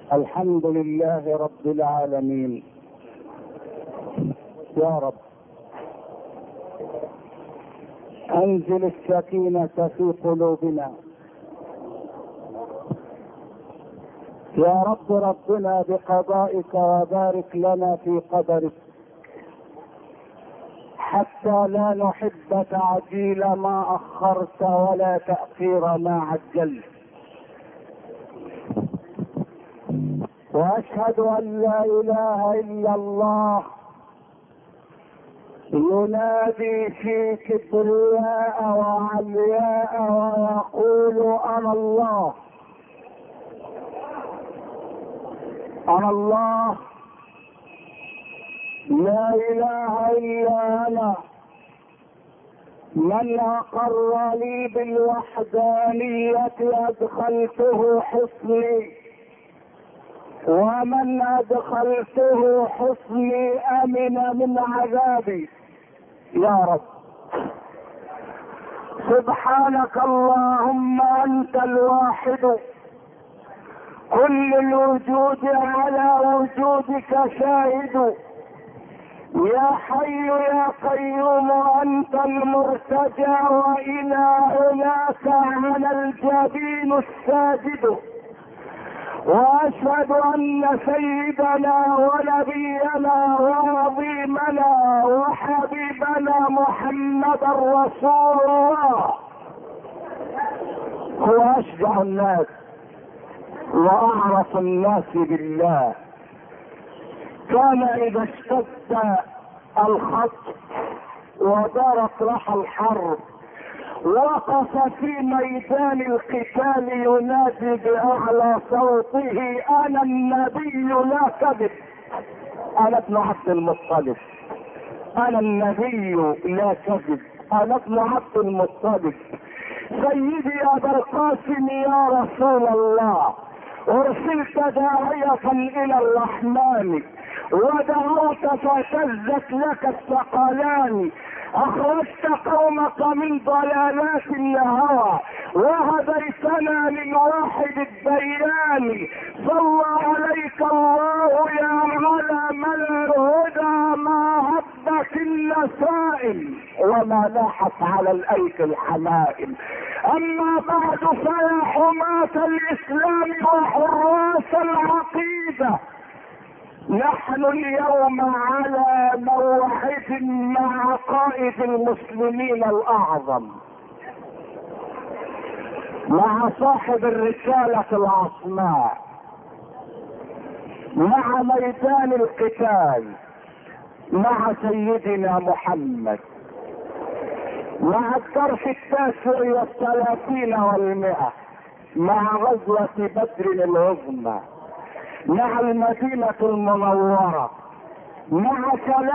الحمد لله رب العالمين. يا رب انزل السكينة في قلوبنا يا رب. ربنا بقضائك وبارك لنا في قدرك حتى لا نحب تعجيل ما اخرت ولا تأخير ما عجلت. واشهد ان لا اله الا الله ينادي في كبرياء وعلياء ويقول انا الله انا الله لا اله الا انا. من اقر لي بالوحدانية ادخلته حصني، ومن ادخلته حصني امن من عذابي. يا رب سبحانك اللهم انت الواحد، كل الوجود على وجودك شاهد. يا حي يا قيوم انت المرتجى، والى هناك على الجبين الساجد. واشهد ان سيدنا ونبينا وعظيمنا وحبيبنا محمدا رسول الله هو اشجع الناس واعرف الناس بالله. كان اذا اشتد الخط ودارت رحى الحرب وقف في ميدان القتال ينادي باعلى صوته انا النبي لا كذب. انا ابن عبد المطلب، انا النبي لا كذب، انا ابن عبد المطلب. سيدي ابا القاسم يا رسول الله، ارسلت داعية الى الرحمن ودعوت فشزت لك الثقلان. اخرجت قومك من ضلالات الهوى وهديتنا للواحد الديان. صلى عليك الله يا علم الهدى، ما هبت النسائم وما لاحت على الايك الحمائم. اما بعد فيا حماة الاسلام وحراس العقيدة، نحن اليوم على موعد مع قائد المسلمين الاعظم، مع صاحب الرسالة العصماء، مع ميدان القتال، مع سيدنا محمد، مع الدرس 39 و100، مع غزوة بدر العظمى، مع المدينة المنورة، مع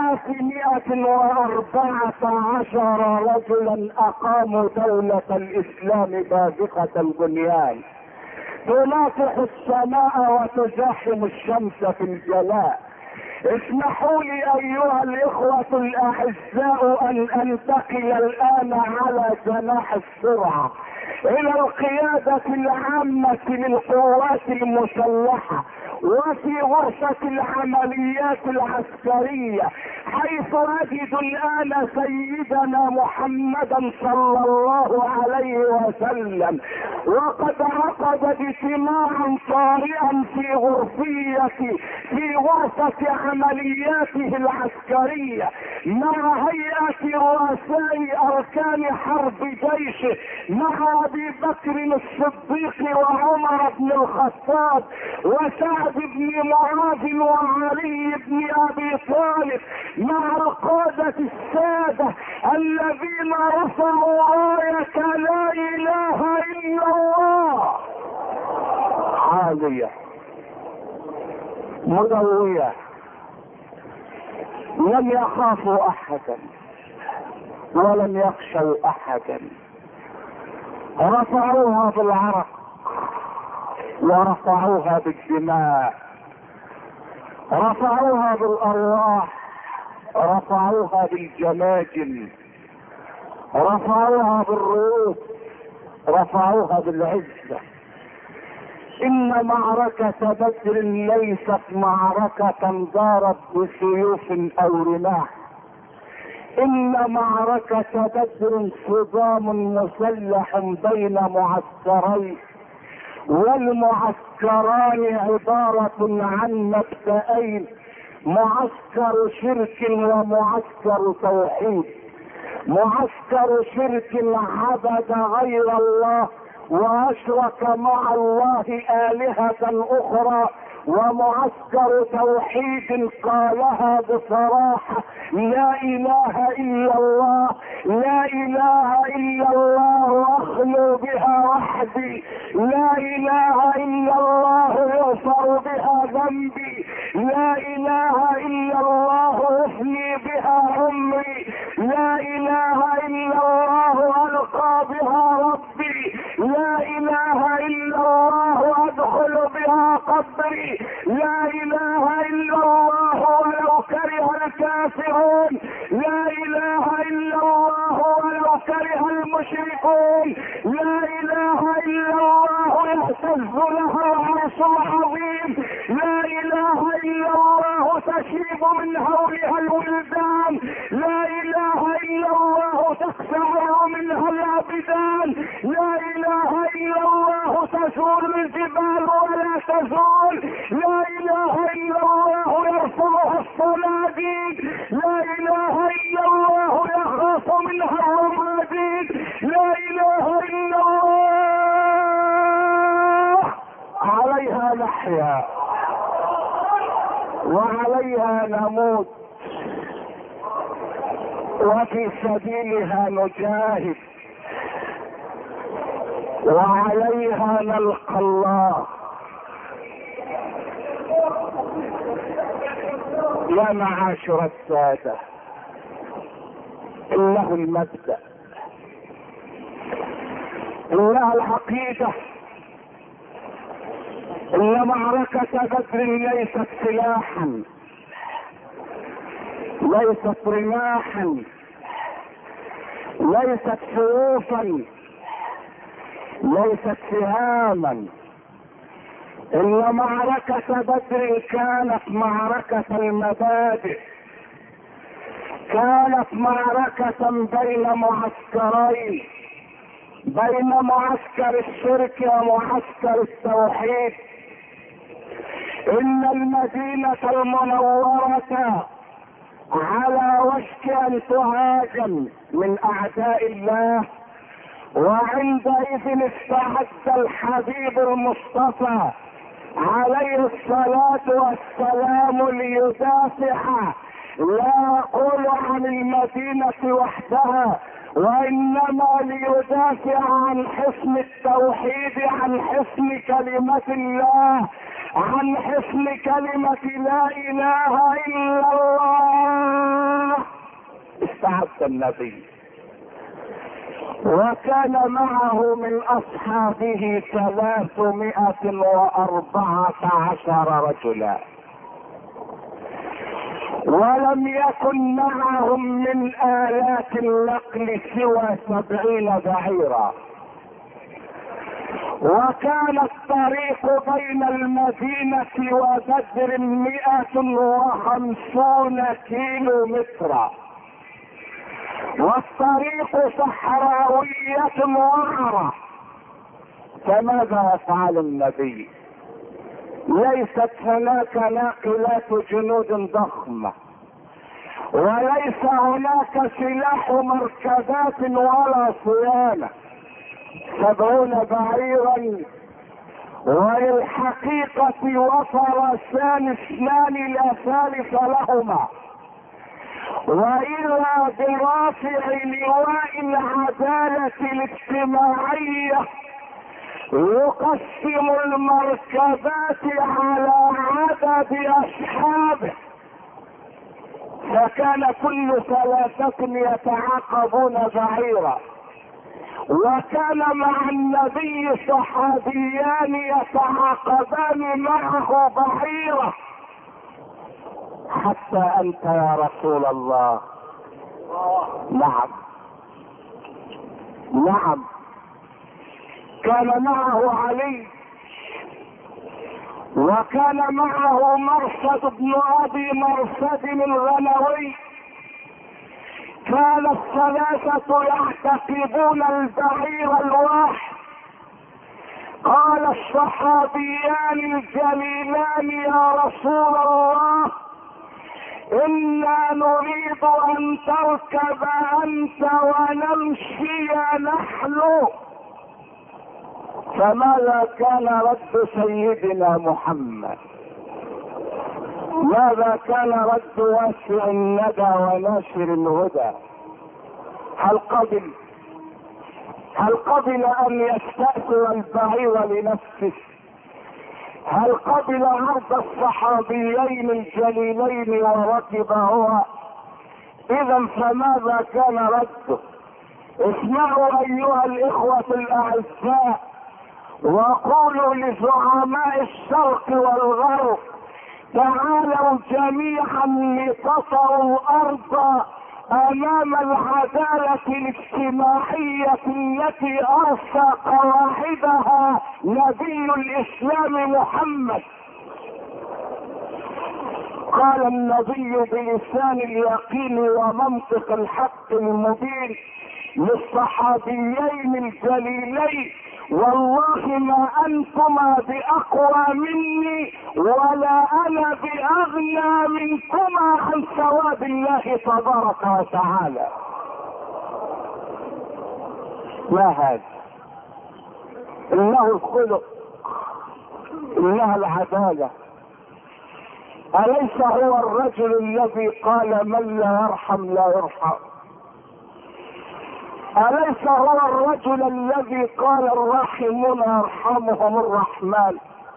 314 رجلا اقاموا دولة الاسلام بازقة البنيان، تناطح السماء وتزاحم الشمس في الجلاء. اسمحوا لي ايها الاخوة الاعزاء ان انتقل الان على جناح السرعة الى القيادة العامة للقوات المسلحة وفي غرفة العمليات العسكرية، حيث اجد الان سيدنا محمدا صلى الله عليه وسلم وقد عقد اجتماعا طارئا في غرفة عملياته العسكرية مع هيئة رؤساء اركان حرب جيشه، مع ابي بكر الصديق وعمر بن الخطاب وسعد بن معاذ وعلي بن ابي طالب، مع القادة السادة الذين رفعوا راية لا اله الا الله عالية مدوية، لم يخافوا احدا ولم يخشوا احدا. رفعوها بالعرق ورفعوها بالدماء، رفعوها بالارواح، رفعوها بالجماجم، رفعوها بالرؤوس، رفعوها بالعزة. ان معركة بدر ليست معركة دارت بسيوف او رماح، ان معركة بدر صدام مسلح بين معسكرين، والمعسكران عبارة عن مبدأين: معسكر شرك ومعسكر توحيد. معسكر شرك عبد غير الله واشرك مع الله آلهة اخرى، ومعسكر توحيد قالها بصراحة: لا اله الا الله، لا اله الا الله اخلو بها وحدي، لا اله الا الله يغفر بها ذنبي، لا اله الا الله افني بها عمري، لا اله الا الله القى بها ربي، لا اله الا الله ادخل بها قبري، لا اله الا الله ولو كره الكافرون، لا اله الا الله ولو كره المشركون، لا اله الا الله يهتز لها العرش العظيم، لا اله الا الله تشيب من هولها الولدان، لا اله الا الله تقشعر منها الابدان، لا اله الا الله تزول الجبال ولا تزول، لا اله الا الله يرفعها الصناديد، لا اله الا الله يخاف منها الرماديد، لا اله الا الله عليها نحيا وعليها نموت وفي سبيلها نجاهد وعليها نلقى الله. يا معاشر السادة، انه المبدأ، انها العقيدة، ان معركة بدر ليست سلاحا، ليست رماحا، ليست سيوفا، ليست سهاما، ان معركة بدر كانت معركة المبادئ، كانت معركة بين معسكرين، بين معسكر الشرك ومعسكر التوحيد. ان المدينة المنورة على وشك ان تهاجم من اعداء الله، وعندئذ استعد الحبيب المصطفى عليه الصلاة والسلام ليدافع، لا يقول عن المدينة وحدها، وانما ليدافع عن حصن التوحيد، عن حصن كلمة الله، عن حصن كلمة لا اله الا الله. استعد النبي، وكان معه من اصحابه 314 رجلا، ولم يكن معهم من آلات النقل سوى 70 بعيرا، وكان الطريق بين المدينة وبدر 150 كيلو مترا، والطريق صحراوية وعرة. فماذا يفعل النبي؟ ليست هناك ناقلات جنود ضخمة، وليس هناك سلاح مركبات ولا صيانة، 70 بعيرا، وللحقيقة وفرسان 2 لا ثالث لهما، وإلا برافع لواء العدالة الاجتماعية يقسم المركبات على عدد أصحابه، فكان كل 3 يتعاقبون بعيرا، وكان مع النبي صحابيان يتعاقبان معه بعيرا. حتى انت يا رسول الله. نعم نعم، كان معه علي وكان معه مرصد بن ابي مرصد الغنوي. كان الثلاثة يعتقبون البعير الواحد. قال الصحابيان الجليلان: يا رسول الله، إنا نريد أن تركب أنت ونمشي نحن. فماذا كان رد سيدنا محمد؟ ماذا كان رد واسع الندى وناشر الهدى؟ هل قبل ان يستأثر البعير لنفسه؟ هل قبل عرض الصحابيين الجليلين وركب هو؟ اذا فماذا كان رده؟ اسمعوا ايها الاخوة الاعزاء، وقولوا لزعماء الشرق والغرب: تعالوا جميعا لتطروا الارض امام العدالة الاجتماعية التي ارسى قواعدها نبي الاسلام محمد. قال النبي بلسان اليقين ومنطق الحق المبين للصحابيين الجليلين: والله ما انتما باقوى مني ولا انا باغنى منكما عن ثواب الله تبارك وتعالى. ما هذا؟ انه الخلق، انها العدالة. اليس هو الرجل الذي قال: من لا يرحم لا يرحم؟ أليس هو الرجل الذي قال: الراحمون يرحمهم الرحمن؟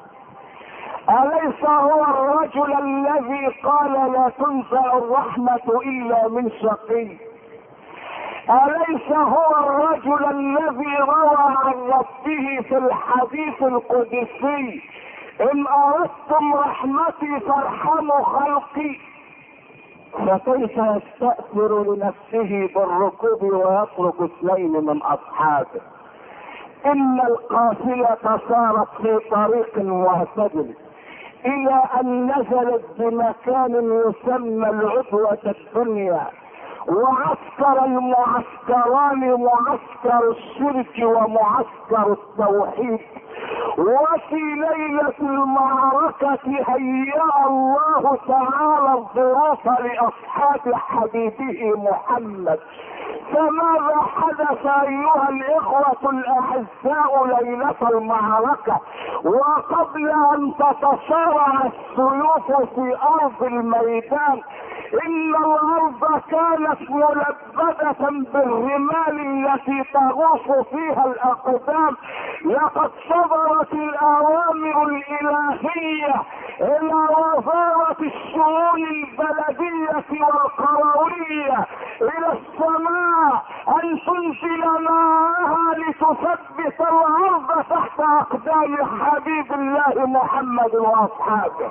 أليس هو الرجل الذي قال: لا تنزع الرحمة إلا من شقي؟ أليس هو الرجل الذي روى عن ربه في الحديث القدسي: إن أردتم رحمتي فارحموا خلقي؟ فكيف يستأثر لنفسه بالركوب ويترك اثنين من اصحابه؟ ان القافلة صارت في طريق معتدل الى ان نزلت بمكان يسمى العدوة الدنيا، وعسكر المعسكران معسكر الشرك ومعسكر التوحيد. وفي ليلة المعركة هيأ الله تعالى الظروف لأصحاب حبيبه محمد. فماذا حدث ايها الاخوة الاعزاء ليلة المعركة وقبل ان تتصارع السيوف في ارض الميدان؟ ان الارض كانت ملبدة بالرمال التي تغوص فيها الاقدام. لقد صدرت الاوامر الالهية الى وزارة الشؤون البلدية والقروية الى السماء ان تنزل ماءها لتثبت الارض تحت اقدام حبيب الله محمد واصحابه.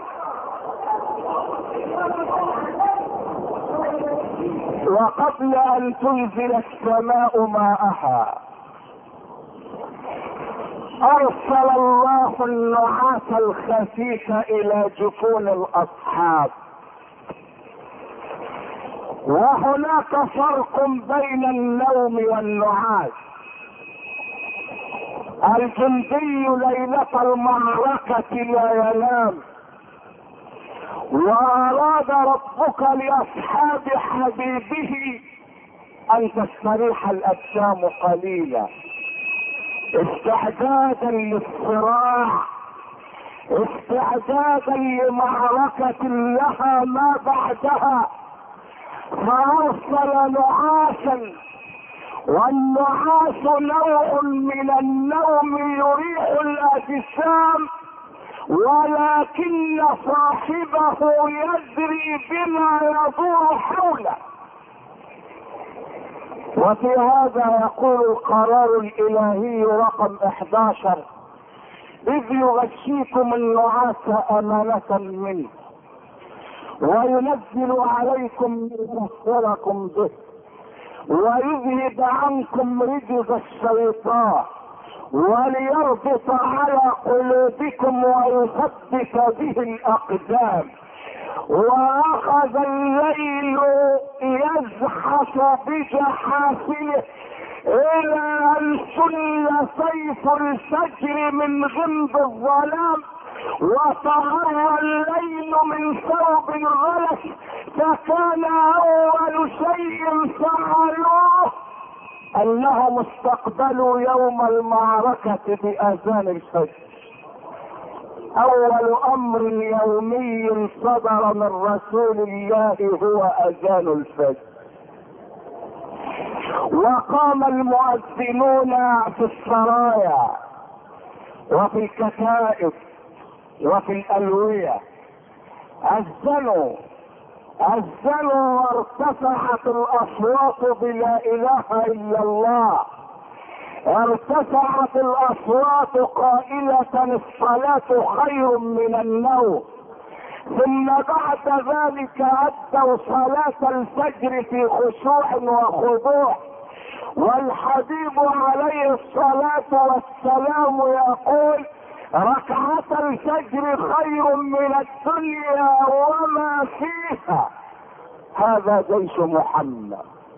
وقبل ان تنزل السماء ماءها ارسل الله النعاس الخفيف الى جفون الاصحاب. وهناك فرق بين النوم والنعاس. الجندي ليلة المعركة لا ينام، واراد ربك لاصحاب حبيبه ان تستريح الاجسام قليلا استعدادا للصراع، استعدادا لمعركة لها ما بعدها. فارسل نعاسا، والنعاس نوع من النوم يريح الاجسام، ولكن صاحبه يدري بما يدور حوله. وفي هذا يقول القرار الالهي رقم 11: اذ يغشيكم النعاس امانة منه وينزل عليكم ليطهركم به ويذهب عنكم رجز الشيطان وليربط على قلوبكم ويثبت به الأقدام. واخذ الليل يزحف بجحافله الى ان سل سيف الفجر من غمد الظلام، وطهر الليل من ثوب الغلس، فكان اول شيء فعلوه انهم استقبلوا يوم المعركة باذان الفجر. اول امر يومي صدر من رسول الله هو اذان الفجر. وقام المؤذنون في السرايا وفي الكتائب وفي الالوية، اذنوا وارتفعت الاصوات بلا اله الا الله، ارتفعت الاصوات قائلة الصلاة خير من النوم. ثم بعد ذلك ادوا صلاة الفجر في خشوع وخضوع، والحبيب عليه الصلاة والسلام يقول: ركعة الفجر خير من الدنيا وما فيها. هذا جيش محمد،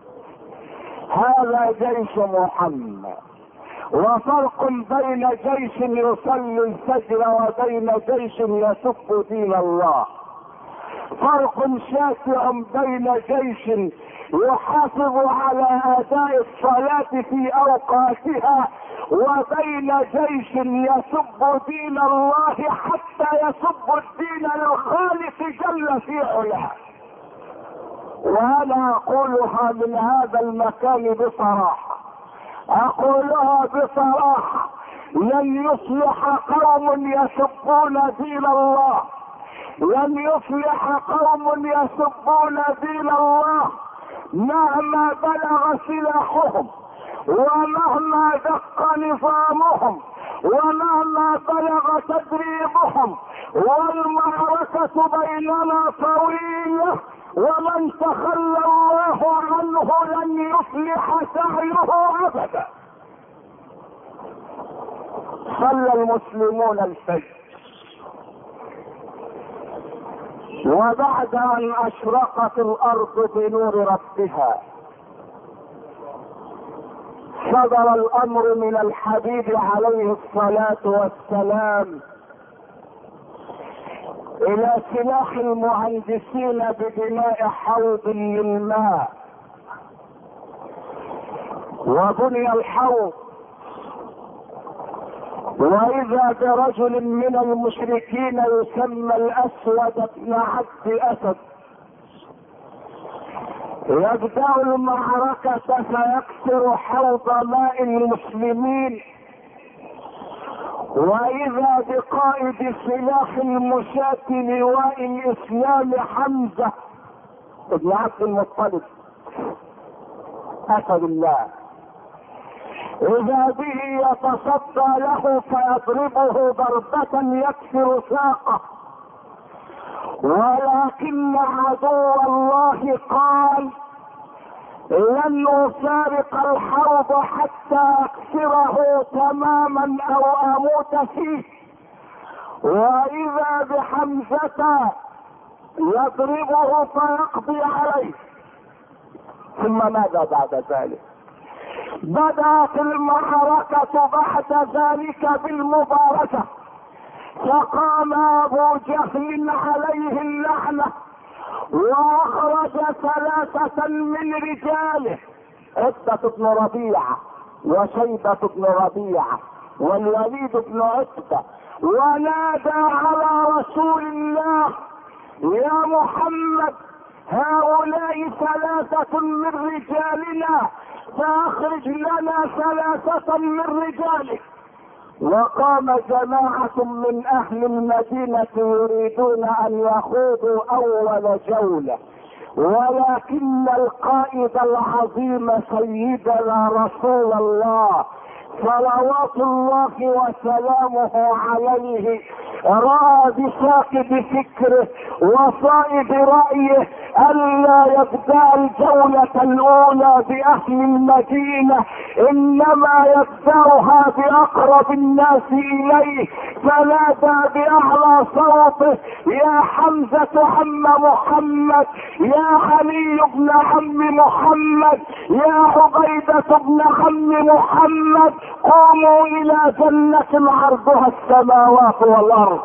هذا جيش محمد. وفرق بين جيش يصلي الفجر وبين جيش يسب دين الله. فرق شاسع بين جيش يحافظ على اداء الصلاة في اوقاتها وبين جيش يسب دين الله حتى يسب الدين للخالق جل في علاه. وانا اقولها من هذا المكان بصراحة، اقولها بصراحة: لن يصلح قوم يسبون دين الله، لن يصلح قوم يسبون دين الله مهما بلغ سلاحهم ومهما دق نظامهم ومهما بلغ تدريبهم. والمعركة بيننا طويلة، ومن تخلى الله عنه لن يصلح سعيه ابدا. صلى المسلمون الفجر، وبعد ان اشرقت الارض بنور ربها صدر الامر من الحبيب عليه الصلاة والسلام الى سلاح المهندسين ببناء حوض للماء. وبني الحوض، واذا برجل من المشركين يسمى الاسود بن عبد اسد يبدأ المعركة فيكسر حوض ماء المسلمين، واذا بقائد سلاح المشاة لواء الاسلام حمزة بن عبد المطلب اسد الله، اذا به يتصدى له فيضربه ضربة يكسر ساقه. ولكن عدو الله قال: لن افارق الحوض حتى اكسره تماما او اموت فيه. واذا بحمزة يضربه فيقضي عليه. ثم ماذا بعد ذلك؟ بدأت المعركة بعد ذلك بالمبارزة، فقام ابو جهل عليه اللعنة واخرج 3 من رجاله: عتبة بن ربيعة وشيبة بن ربيعة والوليد بن عتبة، ونادى على رسول الله: يا محمد، هؤلاء 3 من رجالنا، فاخرج لنا 3 من رجالك. وقام جماعة من اهل المدينة يريدون ان يخوضوا اول جولة، ولكن القائد العظيم سيدنا رسول الله صلوات الله وسلامه عليه رأى بصائب فكره وصائب رأيه ألا يبدأ الجولة الأولى بأهل المدينة، إنما يبدأها بأقرب الناس إليه، فنادى بأعلى صوته: يا حمزة عم محمد، يا علي بن عم محمد، يا عبيدة بن عم محمد، قوموا إلى جنة عرضها السماوات والأرض.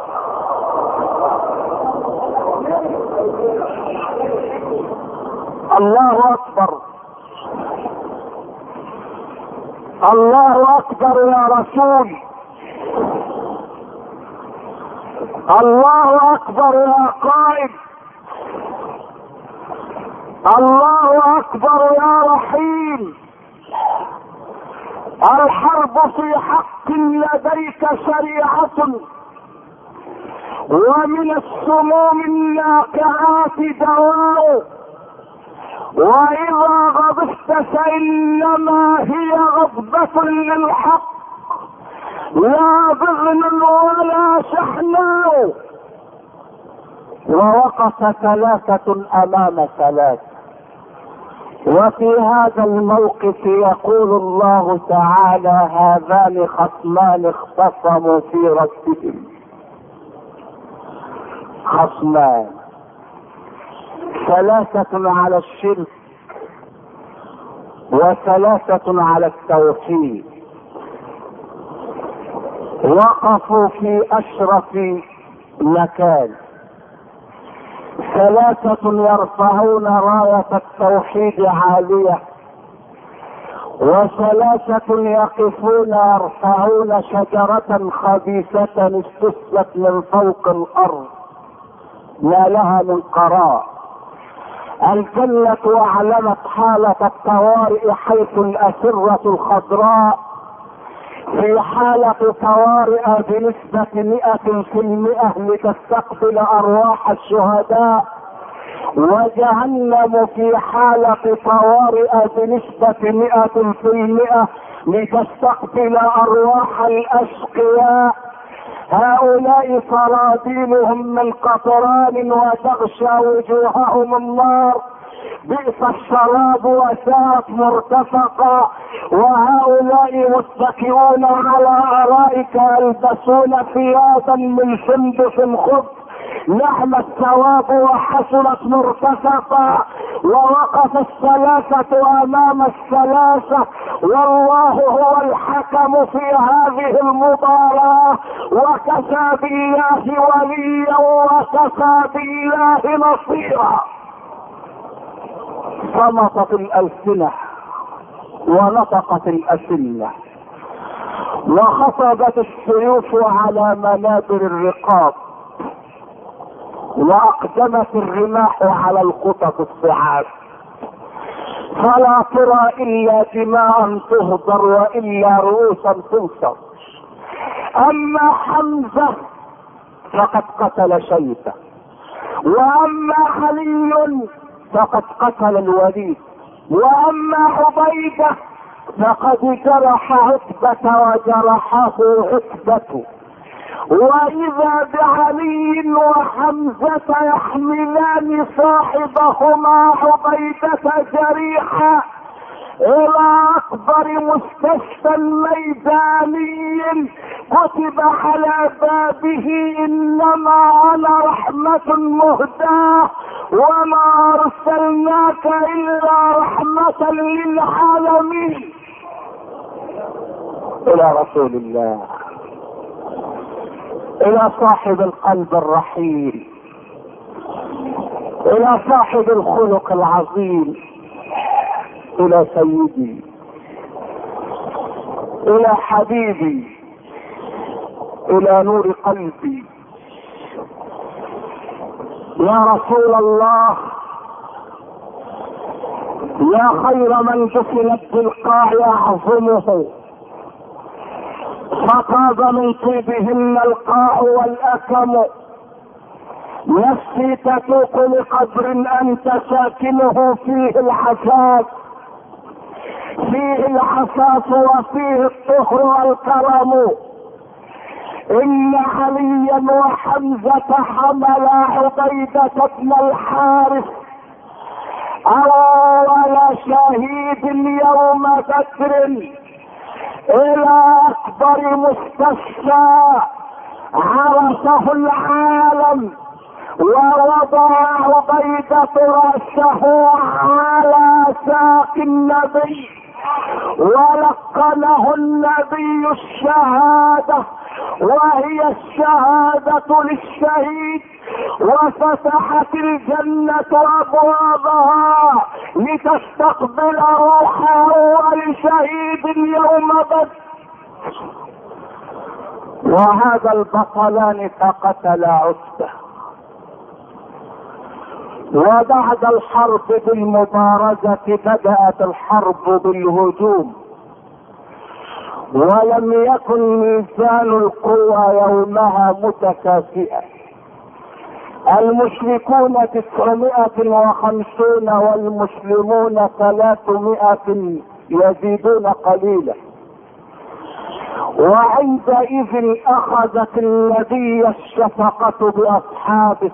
الله أكبر، الله أكبر يا رسول، الله أكبر يا قائد، الله أكبر يا رحيم. الحرب في حق لديك شريعة، ومن السموم الناقعات دواء، وإذا غضبت فإنما هي غضبة للحق، لا بغل ولا شحناء. ووقف ثلاثة أمام ثلاثة، وفي هذا الموقف يقول الله تعالى: هذان خصمان اختصموا في ربهم. خصمان، ثلاثة على الشرك وثلاثة على التوحيد، وقفوا في أشرف مكان. ثلاثة يرفعون راية التوحيد عالية، وثلاثة يقفون يرفعون شجرة خبيثة استسلت من فوق الأرض ما لها من قرار. الجنة أعلنت حالة الطوارئ، حيث الأسرة الخضراء في حالة طوارئ بنسبة 100% لتستقبل أرواح الشهداء، وجهنم في حالة طوارئ بنسبة 100% لتستقبل أرواح الأشقياء. هؤلاء سرابيلهم من قطران وتغشى وجوههم النار، بئس الشراب وساءت مرتفقا. وهؤلاء متكئون على أرائك يلبسون ثيابا من سندس خضر، نعم الثواب وحسنت مرتفقا. ووقف الثلاثة أمام الثلاثة، والله هو الحكم في هذه المباراة، وكفى بالله وليا وكفى بالله نصيرا. صمتت الألسنة ونطقت الأسنة، وخطبت السيوف على منابر الرقاب، واقدمت الرماح على الخطط الصعاب، فلا ترى الا دماء تهدر والا رؤوسا تنصر. اما حمزة فقد قتل شيبة، واما علي فقد قتل الوليد، واما عبيدة فقد جرح عتبة وجرحه عتبة. واذا بعلي وحمزة يحملان صاحبهما عبيدة جريحا الى اكبر مستشفى ميداني كتب على بابه: انما انا رحمة مهداة وما ارسلناك الا رحمة للعالمين. الى رسول الله، الى صاحب القلب الرحيم، الى صاحب الخلق العظيم، الى سيدي، الى حبيبي، الى نور قلبي، يا رسول الله، يا خير من دفنت بالقاع يعظمه، فطاب من طيبهن القاع والاكم. نفسي تتوق لقبر انت ساكنه فيه الحساس، فيه الحساس وفيه الطهر والكرم. ان عليا وحمزة حملا عبيدة بن الحارث اول شهيد يوم بدر الى اكبر مستشفى عرفه العالم، ووضع عبيدة رأسه على ساق النبي، ولقنه النبي الشهادة وهي الشهادة للشهيد، وفتحت الجنة أبوابها لتستقبل روح أول شهيد يوم بدر. وهذا البطلان فقتلا عتبة. وبعد الحرب بالمبارزة بدأت الحرب بالهجوم، ولم يكن ميزان القوى يومها متكافئا. المشركون 950 والمسلمون 300 يزيدون قليلا. وعندئذ اخذت النبي الشفقة باصحابه،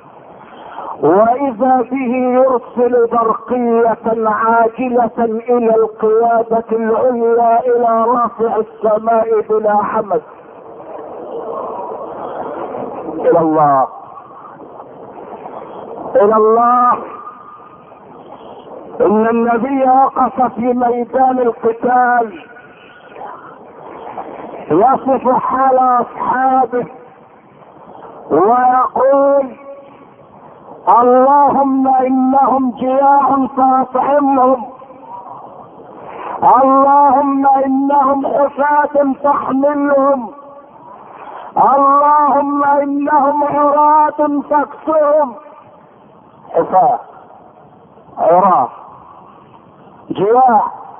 واذا به يرسل برقية عاجلة الى القيادة العليا الى رافع السماء بلا حمد، الى الله الى الله. ان النبي وقف في ميدان القتال يصف حال اصحابه ويقول: اللهم انهم جياع فاطعمهم، اللهم انهم حفاة فاحملهم، اللهم انهم عراة فاكسهم. حفاة، عراة، جياع،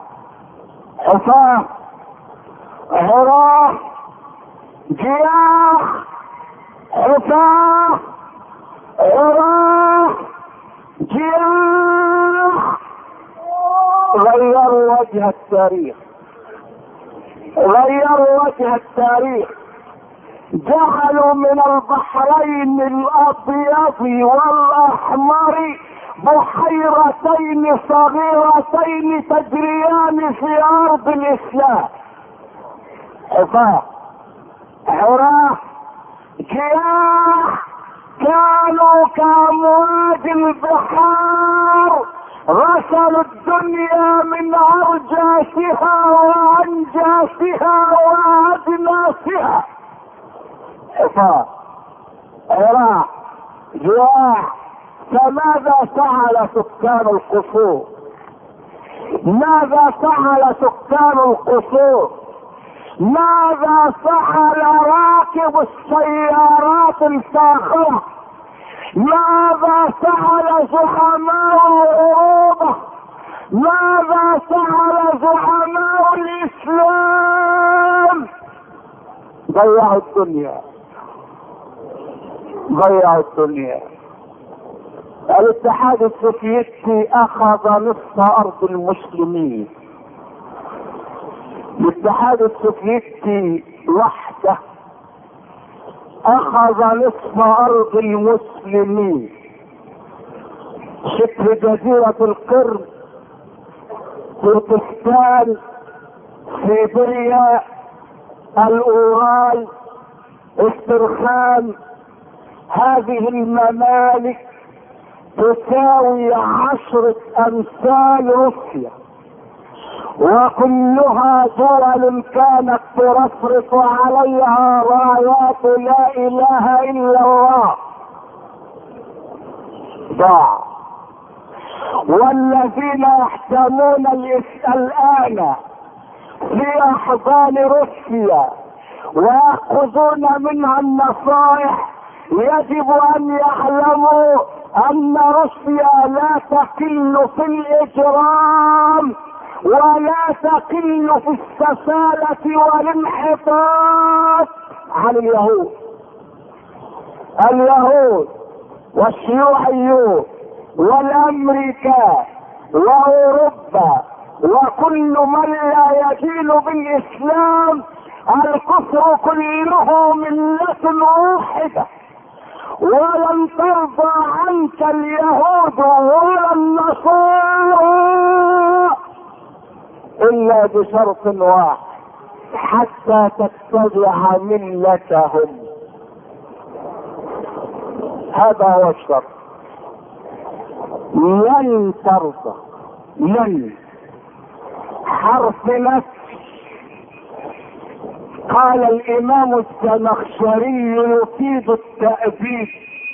حفاة، عراة، جياع، حفاة، عراة، جياع. غيروا وجه التاريخ، غيروا وجه التاريخ. جعلوا من البحرين الابيض والاحمر بحيرتين صغيرتين تجريان في ارض الاسلام. حفاة، عراة، جياع، كانوا كامواج البحار، غسلوا الدنيا من ارجاسها وانجاسها وادناسها. حفاة، عراة، جياع. فماذا فعل سكان القصور؟ ماذا فعل سكان القصور؟ ماذا فعل راكب السيارات الفاخرة؟ ماذا فعل زعماء العروبة؟ ماذا فعل زعماء الاسلام؟ ضيعوا الدنيا، ضيعوا الدنيا. الاتحاد السوفيتي اخذ نصف ارض المسلمين. الاتحاد السوفيتي وحده اخذ نصف ارض المسلمين، شبه جزيرة القرم، تركستان، سيبيريا، الاورال، استرخان. هذه الممالك تساوي 10 امثال روسيا، وكلها دول كانت ترفرف عليها رايات لا اله الا الله. ضاع. والذين يحتمون الان في احضان روسيا ويأخذون منها النصائح يجب ان يعلموا ان روسيا لا تقل في الاجرام ولا تقل في السفالة والانحطاط عن اليهود. اليهود والشيوعيون والامريكان واوروبا وكل من لا يدين بالاسلام، الكفر كله ملة واحدة، ولن ترضى عنك اليهود ولا النصارى الا بشرط واحد، حتى تتبع ملتهم. هذا هو الشرط. لن ترضى، لن حرف نفي. قال الامام الزمخشري يفيد التأبيد،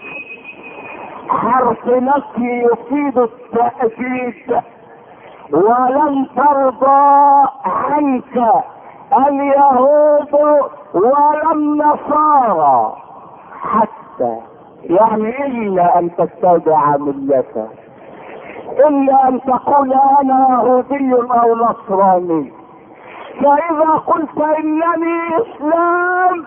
حرف نفي يفيد التأبيد. ولن ترضى عنك اليهود ولا النصارى حتى، يعني الا ان تتبع ملته، الا ان تقول انا يهودي او نصراني. فاذا قلت انني اسلام،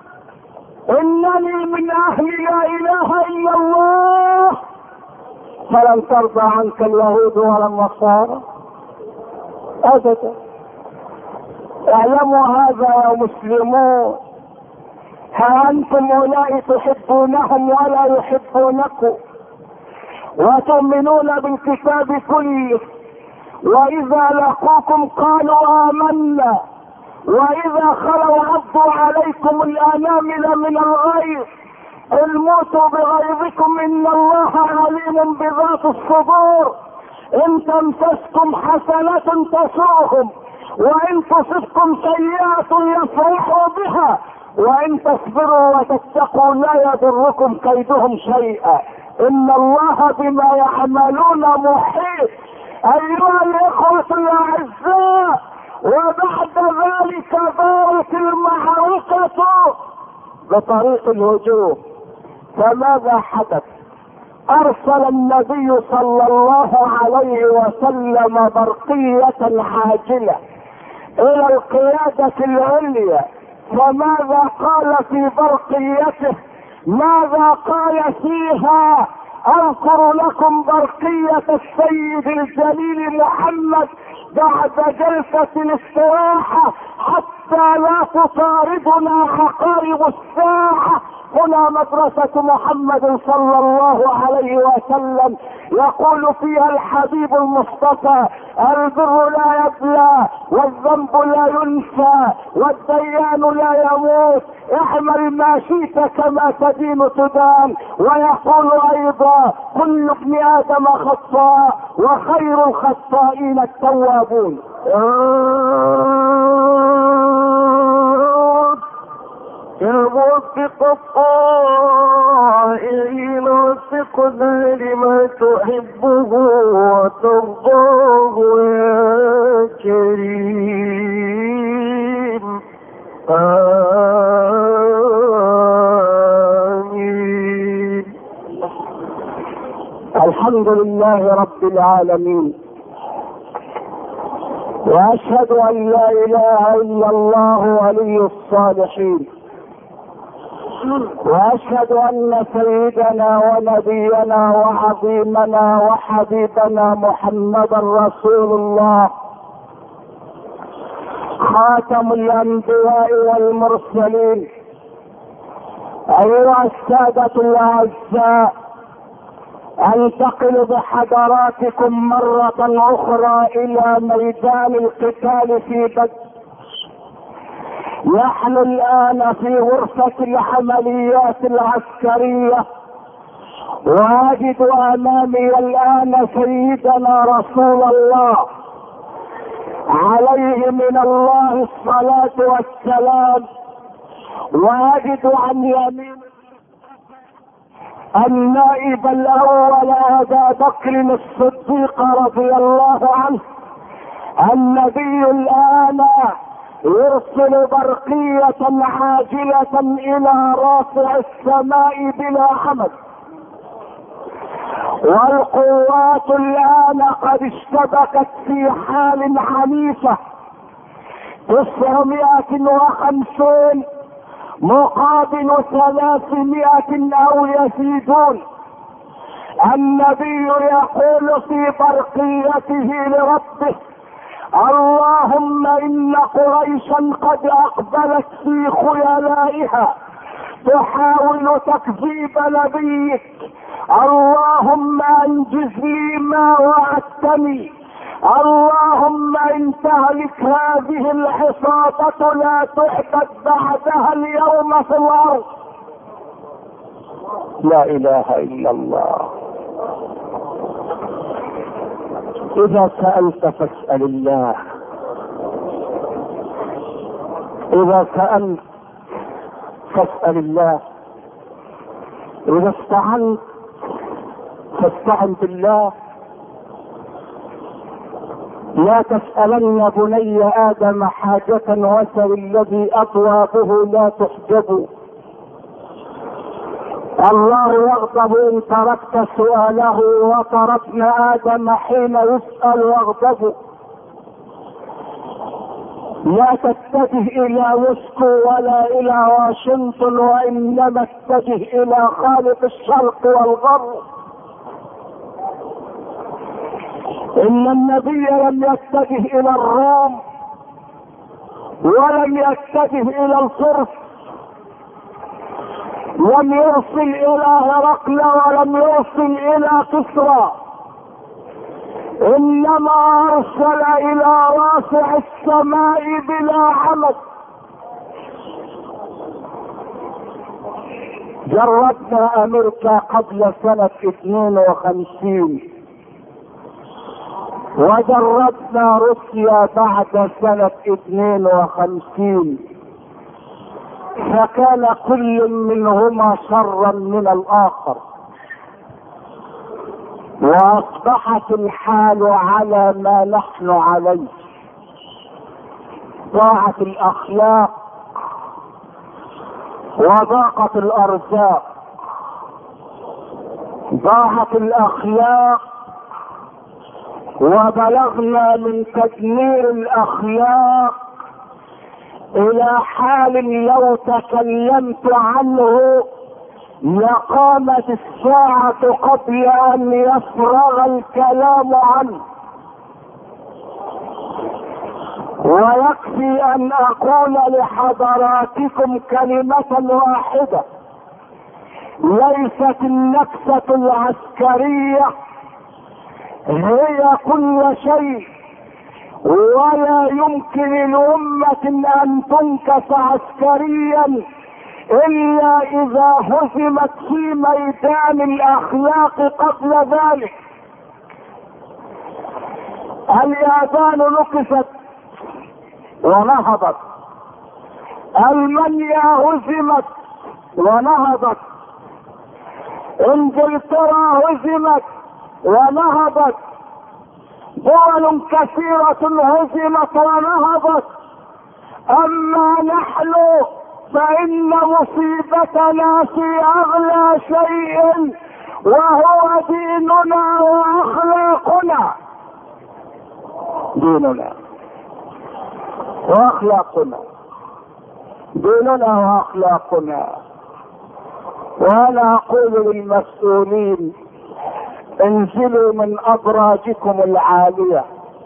انني من اهل لا اله الا الله، فلن ترضى عنك اليهود ولا النصارى ابدا. اعلموا هذا يا مسلمون. ها انتم اولئك تحبونهم ولا يحبونكم، وتؤمنون بالكتاب كله، واذا لقوكم قالوا امنا، واذا خلوا عضوا عليكم الانامل من الغيظ. قل موتوا بغيظكم ان الله عليم بذات الصدور. ان تمسسكم حسنة تسوءهم، وان تصبكم سيئة يفرحوا بها، وان تصبروا وتتقوا لا يضركم كيدهم شيئا، ان الله بما يعملون محيط. ايها الاخوة الاعزاء، وبعد ذلك دارت المعركة بطريق الهجوم. فماذا حدث؟ ارسل النبي صلى الله عليه وسلم برقية عاجلة الى القيادة العليا. فماذا قال في برقيته؟ ماذا قال فيها؟ اذكر لكم برقية السيد الجليل محمد بعد جلسة الاستراحة حتى لا تطاردنا عقارب الساعة. هنا مدرسة محمد صلى الله عليه وسلم، يقول فيها الحبيب المصطفى: البر لا يبلى، والذنب لا ينسى، والديان لا يموت، اعمل ما شئت كما تدين تدان. ويقول ايضا: كل ابن ادم خطاء، وخير الخطائين التوابون. يوفق الطائعين وفقنا لما تحبه وترضاه يا كريم. آمين. الحمد لله رب العالمين، واشهد ان لا اله الا الله ولي الصالحين، واشهد ان سيدنا ونبينا وعظيمنا وحبيبنا محمدا رسول الله، خاتم الانبياء والمرسلين. ايها السادة الاعزاء، انتقل بحضراتكم مرة اخرى الى ميدان القتال في بدر. نحن الان في غرفة العمليات العسكرية، واجد امامي الان سيدنا رسول الله عليه من الله الصلاة والسلام، واجد عن يمين النائب الاول ابا بكر الصديق رضي الله عنه. النبي الان يرسل برقية عاجلة الى رافع السماء بلا عمد، والقوات الان قد اشتبكت في حال عنيفة. 950 مقابل 300 او يزيدون. النبي يقول في برقيته لربه: اللهم ان قريشا قد اقبلت في خيلائها تحاول تكذيب نبيك. اللهم انجز لي ما وعدتني. اللهم ان تهلك هذه العصابة لا تعبد بعدها اليوم في الارض. لا اله الا الله. اذا سألت فاسأل الله. اذا سألت فاسأل الله. اذا استعنت فاستعن بالله. لا تسألن بني آدم حاجة وسل الذي أبوابه لا تحجب. الله يغضب إن تركت سؤاله، وتركنا آدم حين يسأل يغضب. لا تتجه إلى موسكو ولا إلى واشنطن، وإنما اتجه إلى خالق الشرق والغرب. إن النبي لم يتجه إلى الروم، ولم يتجه إلى الفرس، لم يرسل إلى هرقل، ولم يرسل إلى كسرى، إنما أرسل إلى رافع السماء بلا عمد. جربنا أمريكا قبل سنة 52، وجربنا روسيا بعد سنة 52، فكان كل منهما شرا من الآخر، واصبحت الحال على ما نحن عليه. ضاعت الأخلاق وضاقت الأرزاق. ضاعت الأخلاق وبلغنا من تدمير الأخلاق إلى حال لو تكلمت عنه لقامت الساعة قبل أن يفرغ الكلام عنه. ويكفي أن أقول لحضراتكم كلمة واحدة: ليست النكسة العسكرية هي كل شيء، ولا يمكن لأمة أن تنكس عسكريا إلا إذا هزمت في ميدان الأخلاق قبل ذلك. اليابان نكست ونهضت، ألمانيا هزمت ونهضت، انجلترا هزمت ونهضت، دول كثيرة هزمت ونهضت. أما نحن فإن مصيبتنا في أغلى شيء، وهو ديننا وأخلاقنا. ديننا وأخلاقنا، ديننا وأخلاقنا. وأنا أقول للمسؤولين: انزلوا من أدراجكم العالية.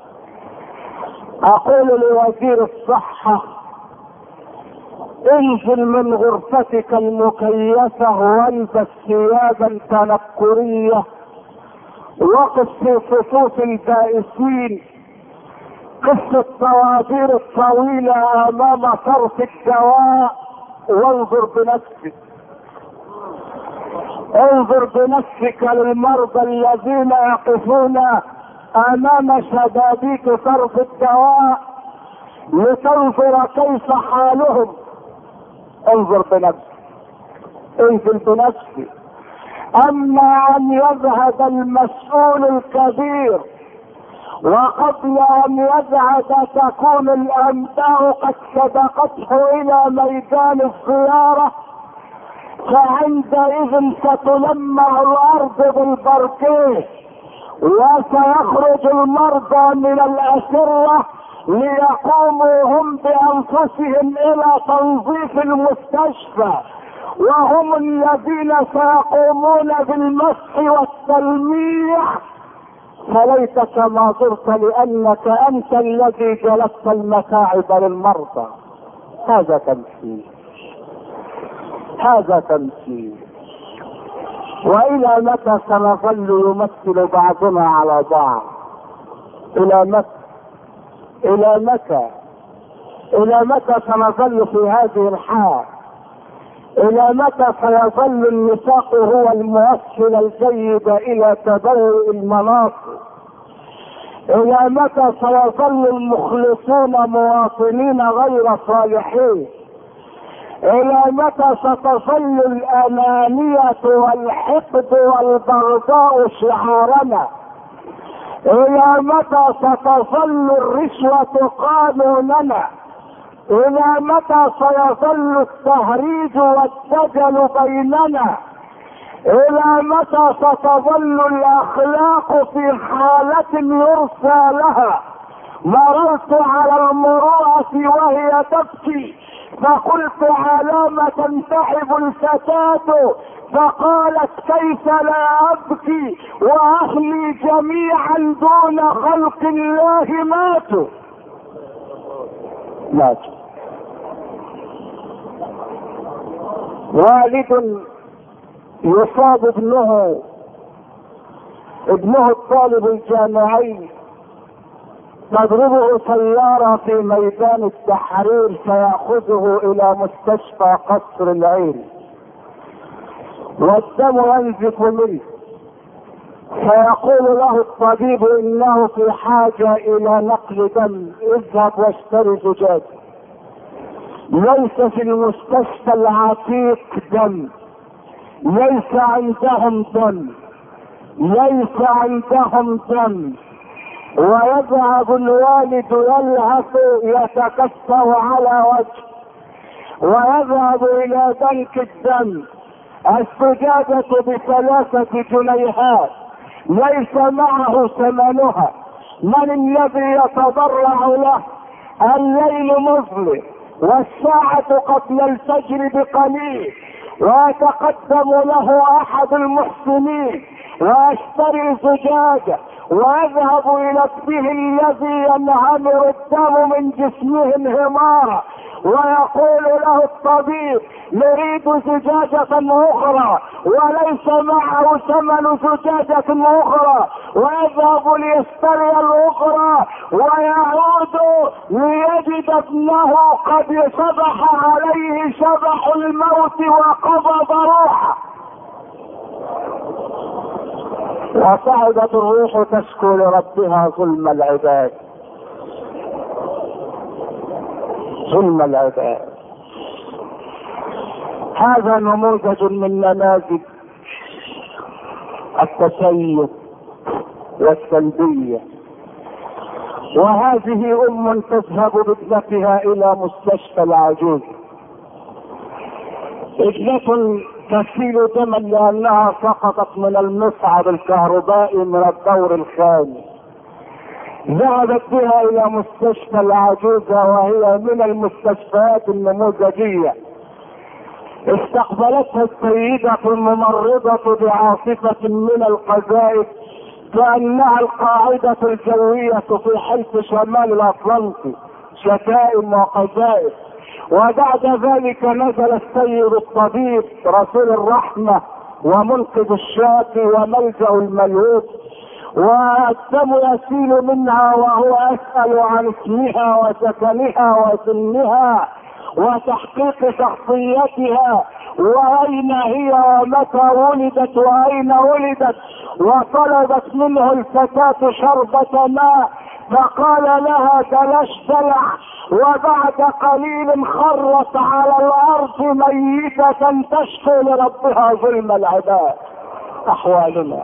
أقول لوزير الصحة: انزل من غرفتك المكيفة والبس ثيابا تنكرية، وقف في صفوف البائسين، قف الطوابير الطويلة أمام صرف الدواء، وانظر بنفسك. انظر بنفسك للمرضى الذين يقفون امام شبابيك صرف الدواء لتنظر كيف حالهم. انظر بنفسك، انزل بنفسك. اما ان يذهب المسؤول الكبير وقبل ان يذهب تكون الانباء قد سبقته الى ميدان الزيارة، فعندئذ ستلمع الارض بالبركيه، وسيخرج المرضى من الاسرة ليقوموا هم بانفسهم الى تنظيف المستشفى، وهم الذين سيقومون بالمسح والتلميح. فليتك ما زرت، لانك انت الذي جلبت المتاعب للمرضى. هذا تمثيل. هذا تمثيل. وإلى متى سنظل يمثل بعضنا على بعض؟ إلى متى؟ إلى متى؟ إلى متى سنظل في هذه الحال؟ إلى متى سيظل النفاق هو الموصل الجيد إلى تبوء المناصب؟ إلى متى سيظل المخلصون مواطنين غير صالحين؟ إلى متى ستظل الأنانية والحقد والبغضاء شعارنا؟ إلى متى ستظل الرشوة قانوننا؟ إلى متى سيظل التهريج والدجل بيننا؟ إلى متى ستظل الأخلاق في حالة يرثى لها؟ مررت على المروءة وهي تبكي فقلت على ما تنتحب الفتاة، فقالت كيف لا أبكي وأهلي جميعا دون خلق الله ماتوا. والد يصاب ابنه الطالب الجامعي، تضربه سيارة في ميدان التحرير فيأخذه إلى مستشفى قصر العين والدم ينزف منه، فيقول له الطبيب إنه في حاجة إلى نقل دم، اذهب واشتري زجاج. ليس في المستشفى العتيق دم، ليس عندهم دم، ليس عندهم دم. ويذهب الوالد يلهث يتكسر على وجه، ويذهب الى بنك الدم، الزجاجة ب3 جنيهات ليس معه ثمنها. من الذي يتضرع له؟ الليل مظلم والساعة قبل الفجر بقليل، ويتقدم له احد المحسنين ويشتري زجاجة ويذهب الى ابنه الذي ينهمر الدم من جسمه انهمارا، ويقول له الطبيب نريد زجاجة اخرى، وليس معه ثمن زجاجة اخرى، ويذهب ليشتري الاخرى ويعود ليجد ابنه قد شبح عليه شبح الموت وقبض روحه. وصعدت الروح تشكو لربها ظلم العباد، ظلم العباد. هذا نموذج من نماذج التسيب والسلبية. وهذه تذهب بابنتها الى مستشفى العجوز، ابنة تسيل دما لانها سقطت من المصعد الكهربائي من الدور الخامس. ذهبت بها الى مستشفى العجوز وهي من المستشفيات النموذجية. استقبلتها السيدة الممرضة بعاصفة من القذائف كأنها القاعدة الجوية في حلف شمال الأطلنطي، شتائم وقذائف. وبعد ذلك نزل السيد الطبيب رسول الرحمة ومنقذ الشافي وملجأ الملهوف، والدم يسيل منها وهو يسأل عن اسمها وسكنها وسنها وتحقيق شخصيتها واين هي ومتى ولدت واين ولدت. وطلبت منه الفتاة شربة ماء فقال لها بلاش دلع، وبعد قليل خرت على الارض ميتة تشكو لربها ظلم العباد. احوالنا.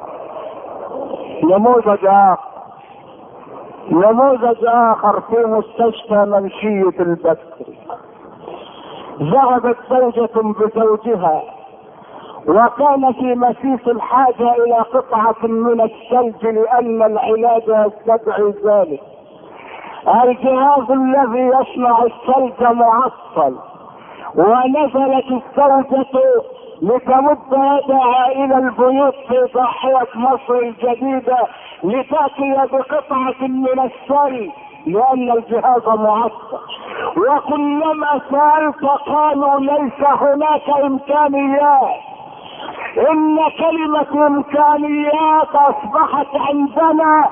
نموذج اخر في مستشفى منشية البكري. ذهبت زوجة بزوجها وكان في مسيس الحاجة الى قطعة من الثلج لان العلاج يستدعي ذلك. الجهاز الذي يصنع الثلج معطل، ونزلت الزوجة لتمد يدها الى البيوت في ضاحية مصر الجديدة لتأتي بقطعة من الثلج، لان الجهاز معطل، وكلما سألت قالوا ليس هناك امكانيات. ان كلمة امكانيات اصبحت عندنا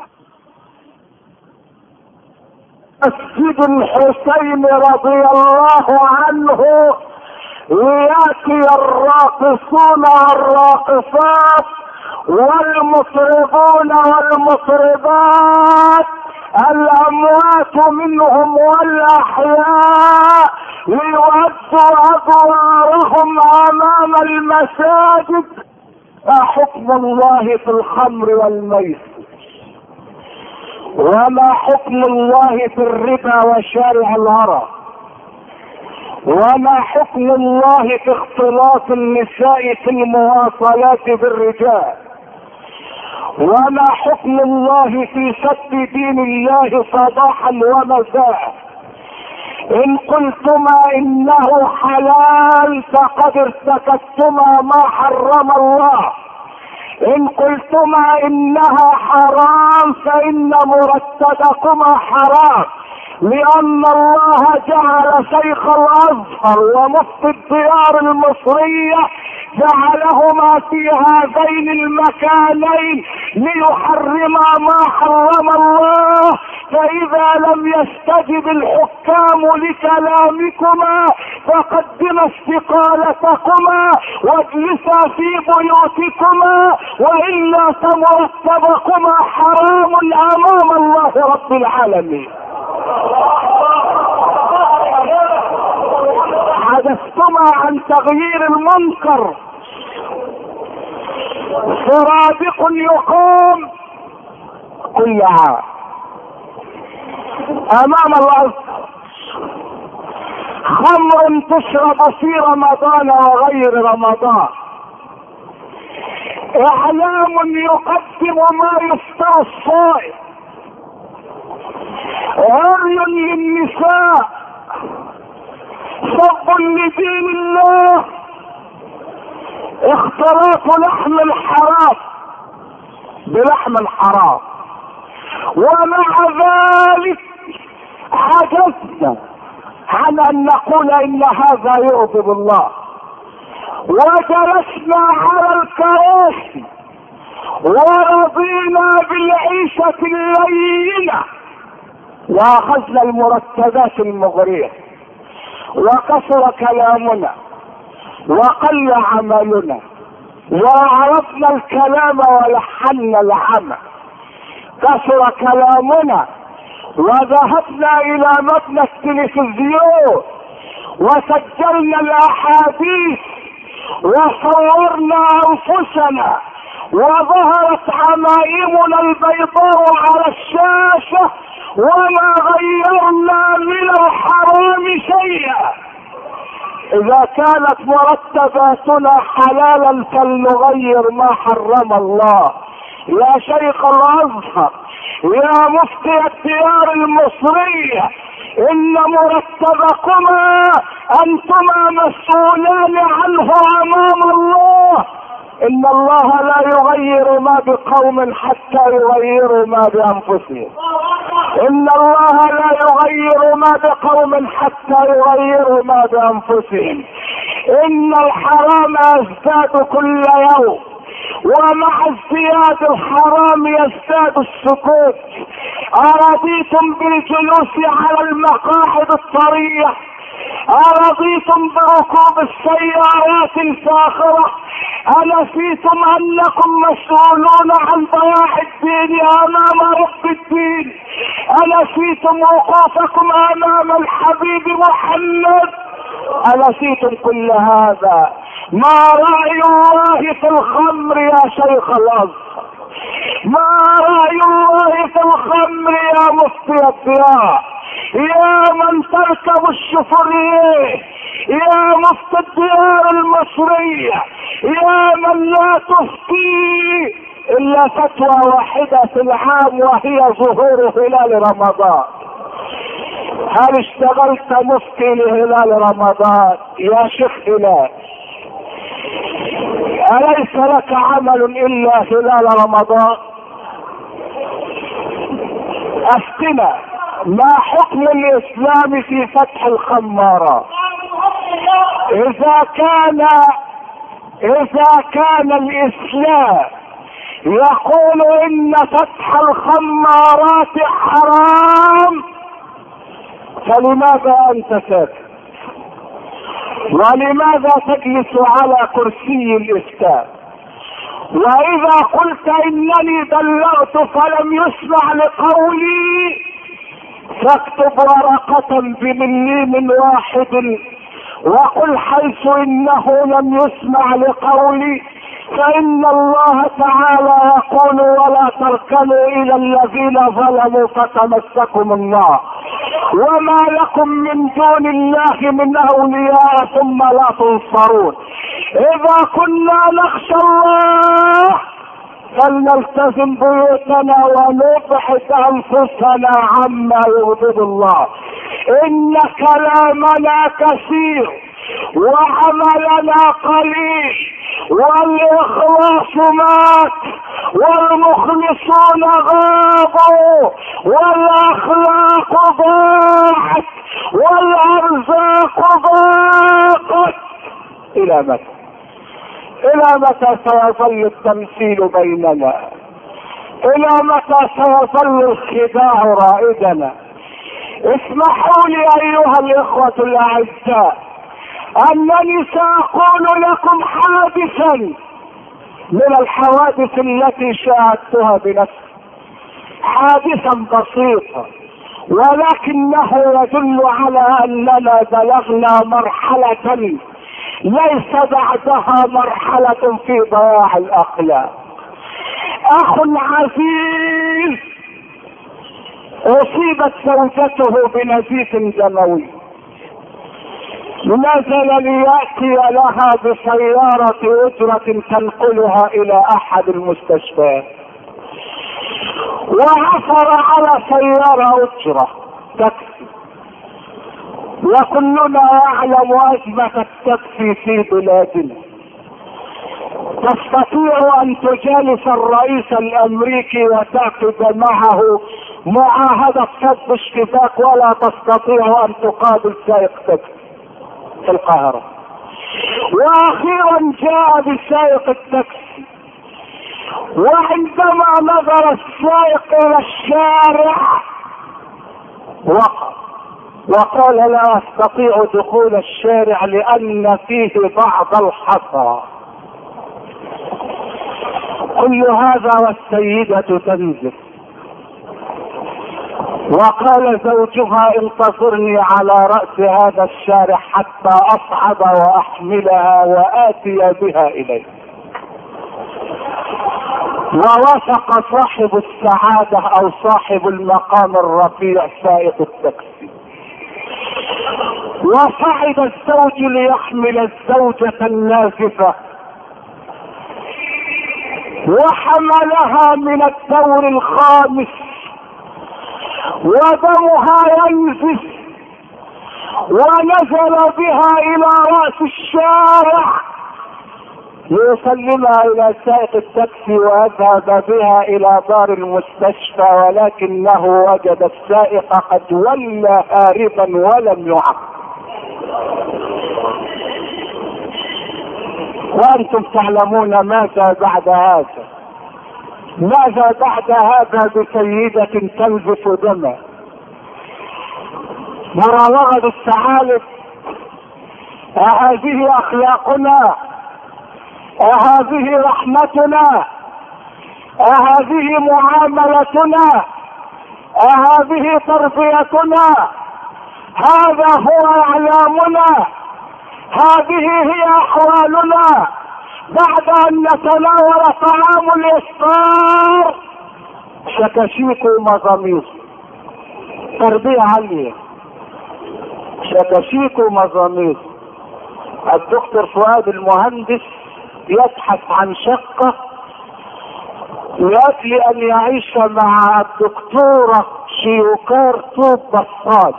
مسجد الحسين رضي الله عنه لياتي الراقصون والراقصات والمطربون والمطربات الاموات منهم والاحياء ليؤدوا ادوارهم امام المساجد. حكم الله في الخمر والميسر، وما حكم الله في الربا وشارع العرب، وما حكم الله في اختلاط النساء في المواصلات بالرجال، وما حكم الله في سب دين الله صباحا ومساء. ان قلتما انه حلال فقد ارتكبتما ما حرم الله، ان قلتما انها حرام فان مرتبكما حرام، لان الله جعل شيخ الازهر ومفتي الديار المصرية جعلهما في هذين المكانين ليحرما ما حرم الله. فاذا لم يستجب الحكام لكلامكما فقدما استقالتكما واجلسا في بيوتكما، والا فمرتبكما حرام امام الله رب العالمين. حدثتما عن تغيير المنكر، سرادق يقوم كل عام امام الارض، خمر تشرب في رمضان وغير رمضان، اعلام يقدم ما يفطر الصائم، عري للنساء، صب لدين الله، اختلاط لحم الحرام بلحم الحرام. ومع ذلك عجزنا عن ان نقول ان هذا يغضب الله، وجلسنا على الكراسي ورضينا بالعيشة اللينة واخذنا المرتبات المغرية، وكثر كلامنا وقل عملنا، وعرضنا الكلام ولحنا العمل. كثر كلامنا وذهبنا الى مبنى التلفزيون وسجلنا الاحاديث وصورنا انفسنا، وظهرت عمائمنا البيضاء على الشاشة، وما غيرنا من الحرام شيئا. اذا كانت مرتباتنا حلالا فلنغير ما حرم الله. يا شيخ الازهر، يا مفتي الديار المصرية، ان مرتبكما انتما مسؤولان عنه امام الله. ان الله لا يغير ما بقوم حتى يغيروا ما بانفسهم. ان الله لا يغير ما بقوم حتى يغيروا ما بانفسهم. ان الحرام يزداد كل يوم، ومع ازدياد الحرام يزداد السكوت. ارضيتم بالجلوس على المقاعد الطرية؟ ارضيتم بركوب السيارات الفاخرة؟ انسيتم انكم مسؤولون عن ضياع الدين امام رب الدين؟ انسيتم وقوفكم امام الحبيب محمد؟ انسيتم كل هذا؟ ما رأي الله في الخمر يا شيخ الازهر؟ ما رأي الله في الخمر يا مفتي الديار؟ يا من تركب الشفريه، يا مفتي الديار المصرية، يا من لا تفتي الا فتوى واحدة في العام وهي ظهور هلال رمضان. هل اشتغلت مفتي لهلال رمضان يا شيخ هلال؟ أليس لك عمل إلا هلال رمضان؟ أفتنا ما حكم الاسلام في فتح الخمارات؟ اذا كان الاسلام يقول ان فتح الخمارات حرام، فلماذا انت ساكت؟ ولماذا تجلس على كرسي الافتاء؟ واذا قلت انني بلغت فلم يسمع لقولي، فاكتب ورقة بمليم واحد وقل حيث انه لم يسمع لقولي، فان الله تعالى يقول ولا تركنوا الى الذين ظلموا فتمسكم النار وما لكم من دون الله من اولياء ثم لا تنصرون. اذا كنا نخشى الله فلنلتزم بيوتنا ونبعد انفسنا عما يغضب الله. ان كلامنا كثير وعملنا قليل والاخلاص مات والمخلصون غابوا والاخلاق ضاعت والارزاق ضاقت. الى متى؟ الى متى سيظل التمثيل بيننا؟ الى متى سيظل الخداع رائدنا؟ اسمحوا لي ايها الاخوة الاعزاء انني ساقول لكم حادثا من الحوادث التي شاهدتها بنفسي، حادثا بسيطا ولكنه يدل على اننا بلغنا مرحلة ليس بعدها مرحلة في ضياع الاخلاق. اخ عزيز اصيبت زوجته بنزيف دموي، نزل ليأتي لها بسيارة اجرة تنقلها الى احد المستشفيات، وعثر على سيارة اجرة تاكسي، وكلنا يعلم ازمة التاكسي في بلادنا. تستطيع ان تجالس الرئيس الامريكي وتعقد معه معاهدة سد اشتباك، ولا تستطيع ان تقابل سائق تاكسي في القاهرة. واخيرا جاء بسائق التاكسي، وعندما نظر السائق الى الشارع وقف وقال لا استطيع دخول الشارع لان فيه بعض الحصى. كل هذا والسيدة تنزف، وقال زوجها انتظرني على رأس هذا الشارع حتى اصعد واحملها واتي بها اليه. ووافق صاحب السعادة او صاحب المقام الرفيع سائق التاكسي، وصعد الزوج ليحمل الزوجة النازفة وحملها من الدور الخامس ودمها ينزف، ونزل بها الى رأس الشارع ليسلمها الى سائق التاكسي ويذهب بها الى دار المستشفى، ولكنه وجد السائق قد ولى هاربا ولم يعق. وانتم تعلمون ماذا بعد هذا، ماذا بعد هذا بسيدة تنزف دما، مراوغة الثعالب. أهذه اخلاقنا؟ أهذه رحمتنا؟ أهذه معاملتنا؟ أهذه تربيتنا؟ هذا هو اعلامنا؟ هذه هي احوالنا بعد ان نتناول طعام الافطار شكاشيك ومزامير؟ تربية عالية، شكاشيك ومزامير. الدكتور فؤاد المهندس يبحث عن شقة لاجل ان يعيش مع الدكتورة شيوكار توب بصال،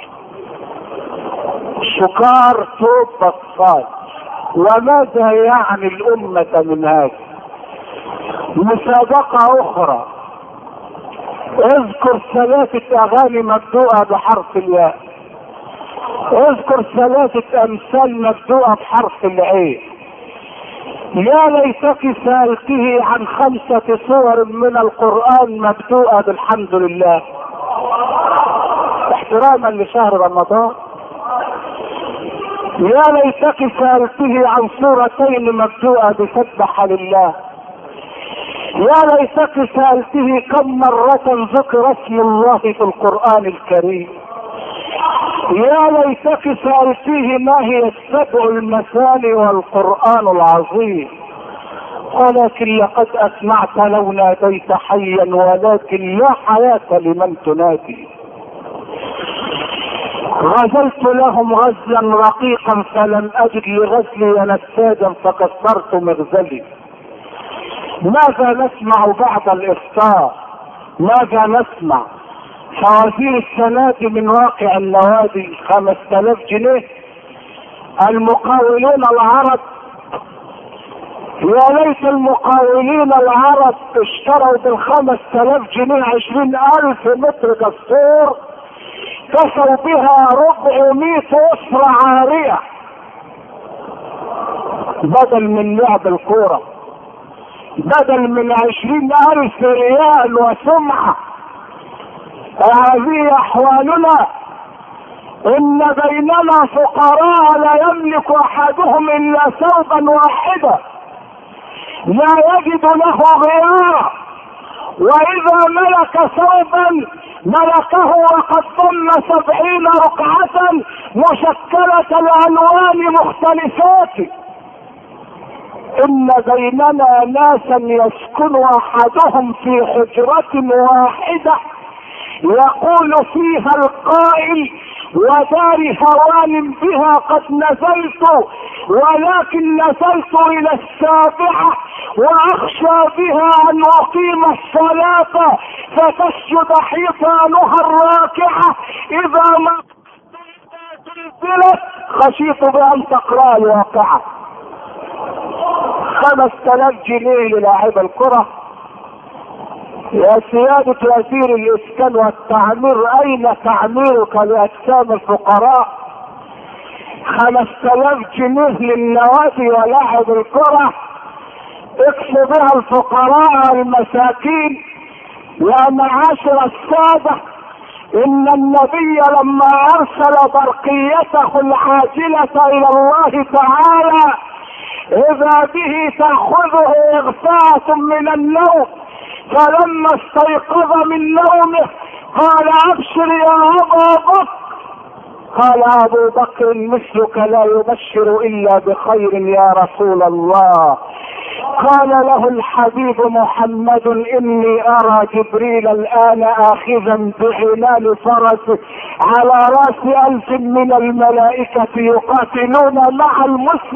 شكار توب بصال. وماذا يعني الأمة من هذا؟ مسابقة أخرى اذكر 3 اغاني مبدوءة بحرف الياء. اذكر 3 امثال مبدوءة بحرف العين. يا ليتك سألته عن 5 سور من القرآن مبدوءة بالحمد لله احتراما لشهر رمضان. يا ليتك سألته عن 2 مبدوءة بسبح لله. يا ليتك سألته كم مرة ذكر اسم الله في القرآن الكريم. يا ليتك سألته ما هي 7 المثاني والقرآن العظيم. ولكن لقد أسمعت لو ناديت حيا ولكن لا حياة لمن تنادي. غزلت لهم غزلا رقيقا فلم أجد لغزلي نساجا فكسرت مغزلي. ماذا نسمع بعد الإفطار؟ ماذا نسمع؟ فوازير السنة من واقع النوادي 5000 جنيه. المقاولون العرب، يا ليت المقاولين العرب اشتروا بال5000 جنيه 20,000 متر دستور كسوا بها 400 أسرة عارية بدل من لعب الكورة، بدل من 20,000 ريال وسمعة. هذه احوالنا. ان بيننا فقراء لا يملك احدهم الا ثوبا واحدا لا يجد له غيره، واذا ملك ثوبا ملكه وقد ضم 70 رقعة مشكلة الالوان مختلفات. ان بيننا ناسا يسكن احدهم في حجرة واحدة يقول فيها القائل ودار هوان بها قد نزلت ولكن نزلت الى 7 واخشى بها ان اقيم الصلاة فتسجد حيطانها الراكعة اذا ما زلزلت خشيت بان تقرأ الواقعة. 5000 جنيه للاعب الكرة. يا سيادة وزير الاسكان والتعمير، اين تعميرك لاجسام الفقراء؟ 5000 جنيه للنوادي ولاعب الكرة اكسب بها الفقراء المساكين. يا معاشر السادة، ان النبي لما ارسل برقيته العاجلة الى الله تعالى اذا به تأخذه اغفاءة من النوم، فلما استيقظ من نومه قال ابشر يا ابا بكر. قال ابو بكر مثلك لا يبشر الا بخير يا رسول الله. قال له الحبيب محمد اني ارى جبريل الان اخذا بعنان فرسه على راس 1000 من الملائكة يقاتلون مع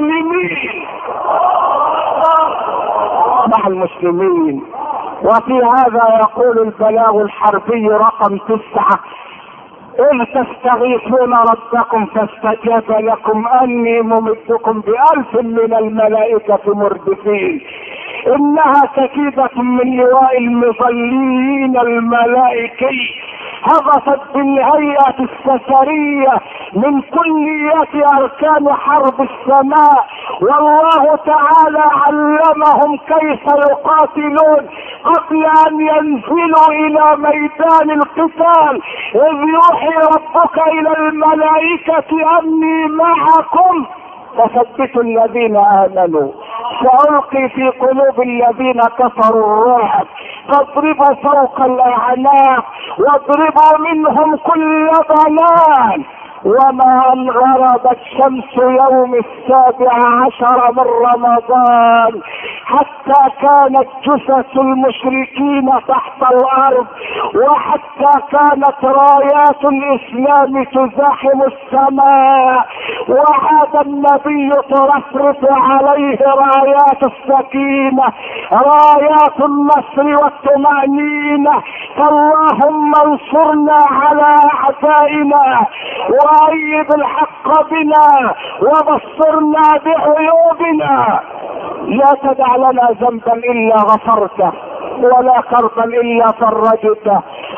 المسلمين. وفي هذا يقول البلاغ الحربي رقم 9: إذ تستغيثون ربكم فاستجاب لكم أني ممدكم ب1000 من الملائكة مردفين. إنها كتيبة من لواء المظلين الملائكي هبطت بالهيئة السفرية من كلية أركان حرب السماء، والله تعالى علمهم كيف يقاتلون قبل أن ينزلوا إلى ميدان القتال، إذ يوحي ربك إلى الملائكة أني معكم فثبتوا الذين آمنوا سألقي في قلوب الذين كفروا الرعب فاضربوا فوق الأعناق واضربوا منهم كل بنان. وما أن غربت شمس يوم 17 من رمضان حتى كانت جثث المشركين تحت الأرض، وحتى كانت رايات الإسلام تزاحم السماء، وعاد النبي ترفرف عليه رايات السكينة رايات النصر والطمأنينة. فاللهم انصرنا على أعدائنا وأيد الحق بنا وبصرنا بعيوبنا. لا تدع لنا ذنبا إلا غفرته ولا كربا إلا فرجته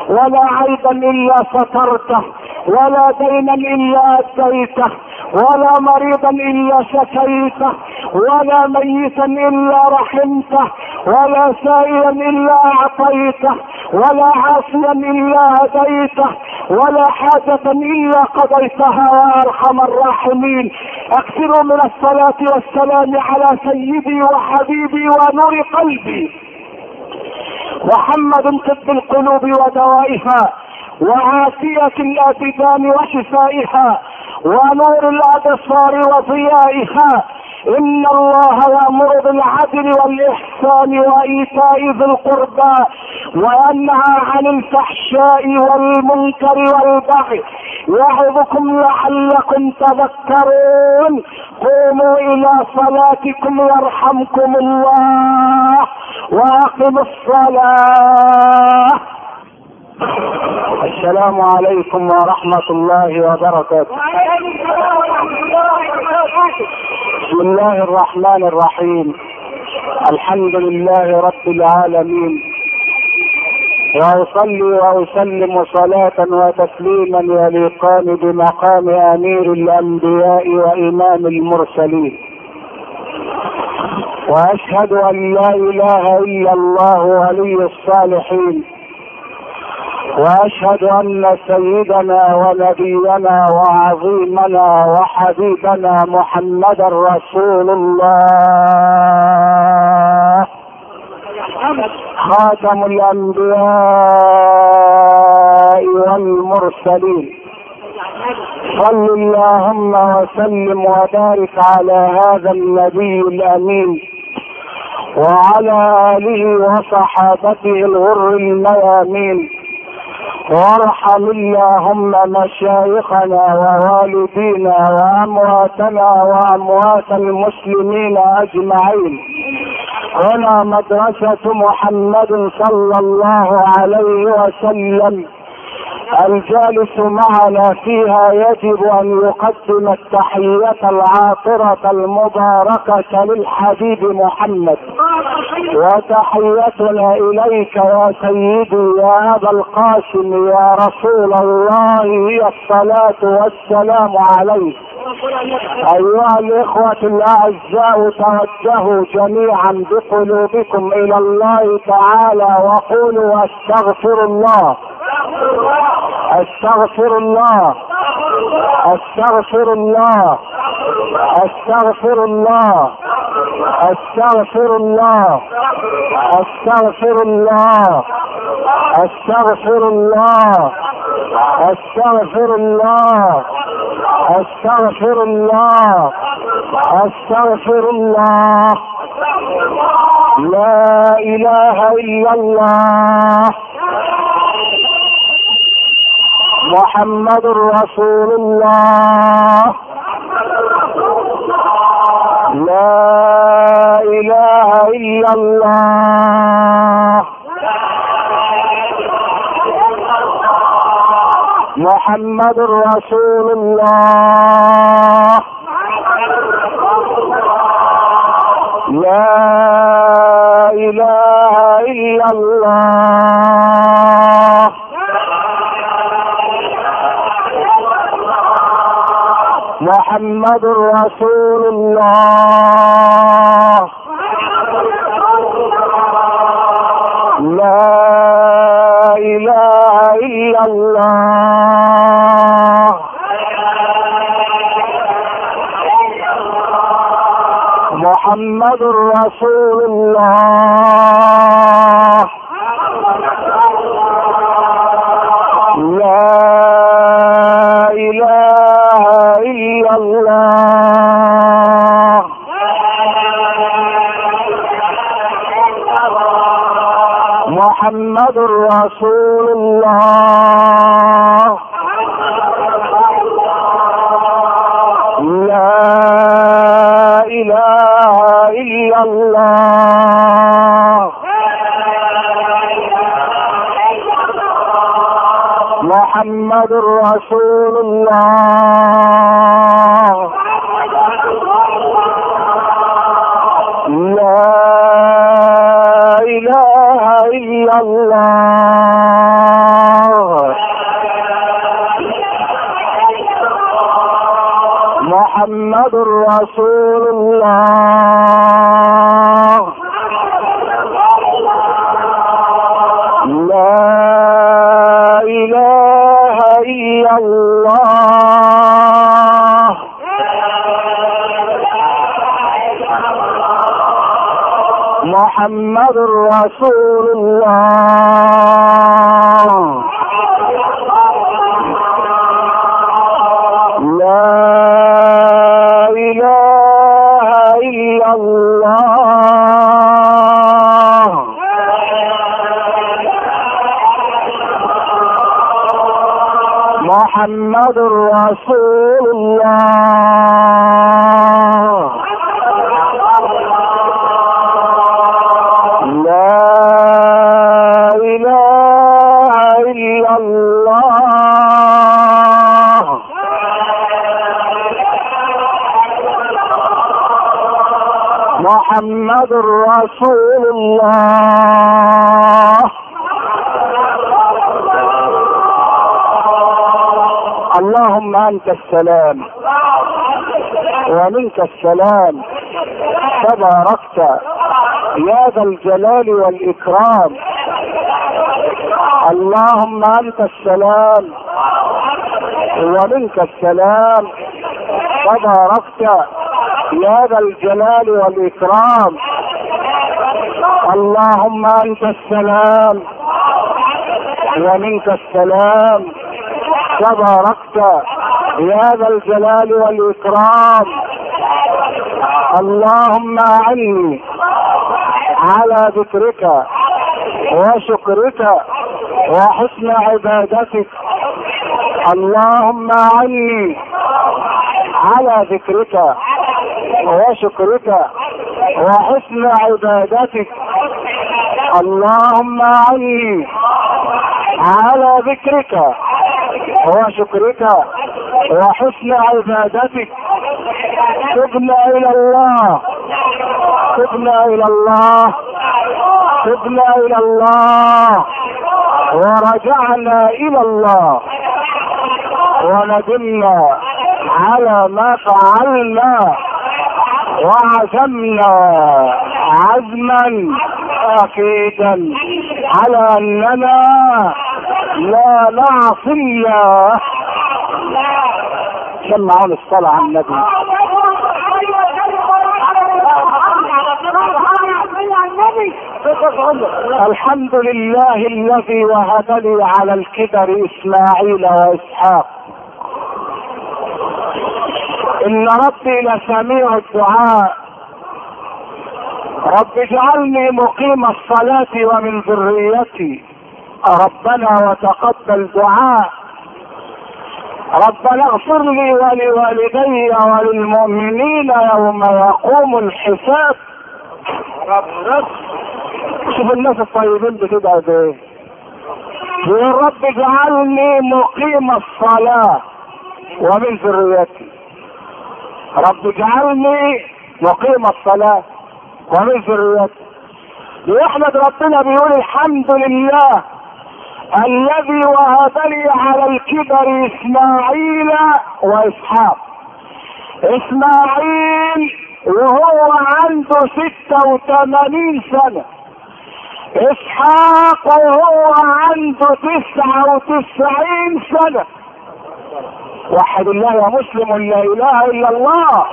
ولا عيبا الا سترته، ولا دينا الا اديته، ولا مريضا الا شفيته، ولا ميتا الا رحمته، ولا سائلا الا اعطيته، ولا عاصيا الا هديته، ولا حاجة الا قضيتها يا ارحم الراحمين. اكثروا من الصلاة والسلام على سيدي وحبيبي ونور قلبي محمد طب القلوب ودوائها، وعافية الابدان وشفائها، ونور الابصار وضيائها. ان الله يأمر بالعدل والاحسان وايتاء ذي القربى، وينهى عن الفحشاء والمنكر والبغي، يعظكم لعلكم تذكرون. قوموا الى صلاتكم يرحمكم الله، واقموا الصلاة. السلام عليكم ورحمة الله وبركاته. بسم الله الرحمن الرحيم. الحمد لله رب العالمين، واصلي واسلم صلاة وتسليما يليقان بمقام امير الانبياء وامام المرسلين، واشهد ان لا اله الا الله ولي الصالحين، واشهد ان سيدنا ونبينا وعظيمنا وحبيبنا محمدا رسول الله، خاتم الانبياء والمرسلين. صل اللهم وسلم وبارك على هذا النبي الامين، وعلى اله وصحابته الغر الميامين. وارحم اللهم مشايخنا ووالدينا وامواتنا واموات المسلمين اجمعين. هنا مدرسة محمد صلى الله عليه وسلم، الجالس معنا فيها يجب ان يقدم التحية العاطرة المباركة للحبيب محمد. وتحيتنا اليك يا سيدي يا ابا القاسم يا رسول الله هي الصلاة والسلام عليك. ايها الاخوة الاعزاء، توجهوا جميعا بقلوبكم الى الله تعالى وقولوا استغفر الله استغفر الله استغفر الله استغفر الله استغفر الله استغفر الله استغفر الله استغفر الله استغفر الله استغفر الله. لا اله الا الله محمد رسول الله. لا اله الا الله محمد رسول الله. لا اله الا الله محمد رسول الله. لا اله الا الله محمد رسول الله. لا اله الا الله محمد رسول الله. لا اله الا الله محمد رسول الله. لا اله الا الله محمد رسول الله. لا إله إلا الله. محمد رسول الله. لا إله إلا الله. محمد رسول الله. لا إله إلا الله. محمد رسول الله. اللهم أنت السلام ومنك السلام، تباركت يا ذا الجلال والإكرام. اللهم أنت السلام ومنك السلام، تباركت يا ذا الجلال والإكرام. اللهم أنت السلام ومنك السلام، تباركت يا ذا الجلال والإكرام. اللهم أعني على ذكرك وشكرك وحسن عبادتك. اللهم أعني على ذكرك وشكرك وحسن عبادتك. اللهم أعني على ذكرك وشكرك وحسن عبادتك. تبنا إلى الله، تبنا إلى الله، تبنا إلى الله، ورجعنا إلى الله، وندمنا على ما فعلنا، وعزمنا عزما أكيدا على أننا لا نعصي الله. سمعون الصلاة على النبي. الحمد لله الذي وهب لي على الكبر إسماعيل وإسحاق. إن ربي لسميع الدعاء. رب اجعلني مقيم الصلاة ومن ذريتي. ربنا وتقبل دعاء. ربنا اغفر لي ولوالدي وللمؤمنين يوم يقوم الحساب. شوف الناس الطيبين بتدعي بايه. يا رب اجعلني مقيم الصلاة ومن ذريتي. رب اجعلني مقيم الصلاة ومن ذريتي. بيحمد ربنا بيقول الحمد لله الذي وهب لي على الكبر إسماعيل وإسحاق. إسماعيل وهو عنده 86 سنة، إسحاق وهو عنده 99 سنة. وحد الله يا مسلم، لا إله إلا الله.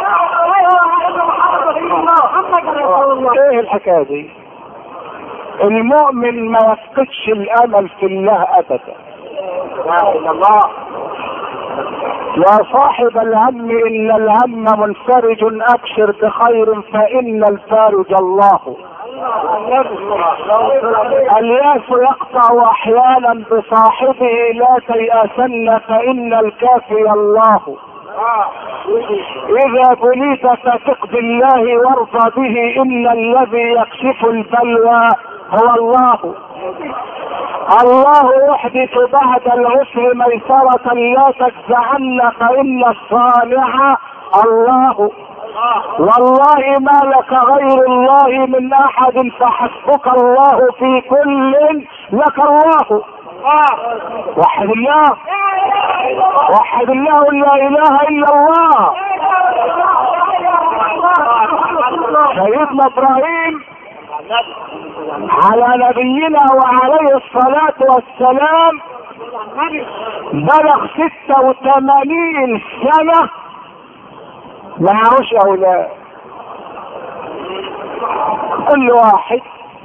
ايه الحكاية دي؟ المؤمن ما يفقدش الامل في الله ابدا. يا صاحب الهم ان الهم منفرج ابشر بخير فان الفارج الله. الياس يقطع احيانا بصاحبه لا تيأسن فان الكافي الله. اذا بليت فثق بالله وارضى به ان الذي يكشف البلوى هو الله. الله يحدث بعد العسر ميسرة لا تجزعن فإن الصانع الله. والله ما لك غير الله من أحد فحسبك الله في كل لك الله. وحد الله، وحد الله، لا اله الا الله. سيدنا ابراهيم على نبينا وعليه الصلاة والسلام بلغ 86 سنة معهوش اولاد. كل واحد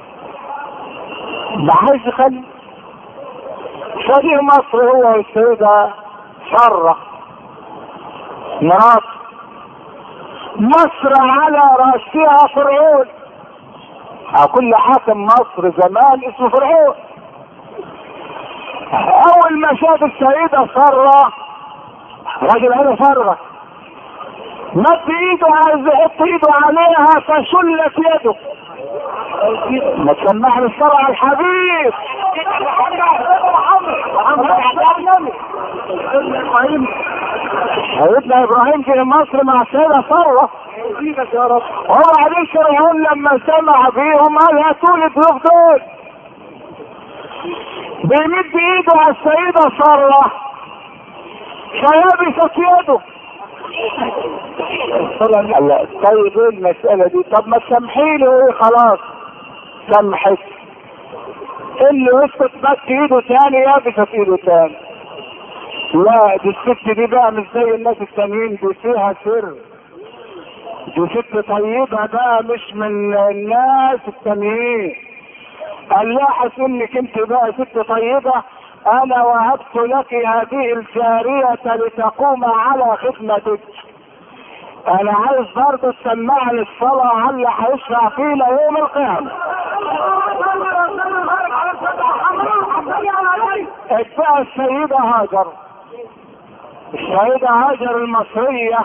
عايز يخلي. فدي مصر هو والسيدة سارة مرات. مصر على رأسها فرعون، كل حاكم مصر زمان اسمه فرعون. اول ما شاف السيدة سارة راجل عينه فارغة، مد ايده عايز يحط ايده عليها فشلت يده. ما تسمعني الصلاة على الحبيب. سيدنا ابراهيم في مصر مع السيدة سارة، وبعدين فرعون لما سمع بيهم قال هاتوا لي الضيوف دول. بيمد ايده على السيدة سارة فيابست يده. طيب ايه المسألة دي؟ طب ما تسامحيني وايه خلاص سامحك. اللي وسط مد ايده تاني يابست ايده تاني. لا دي الست دي بقى مش زي الناس التانيين، دي فيها سر، دي ست طيبة بقى مش من الناس التانيين. قال لا حسنك انت بقى ست طيبة، انا وهبت لك هذه الجارية لتقوم على خدمتك. انا عايز برضه تسمعني الصلاة على اللي هيشفع فينا يوم القيامة. اتبع السيدة هاجر، السيدة هاجر المصرية.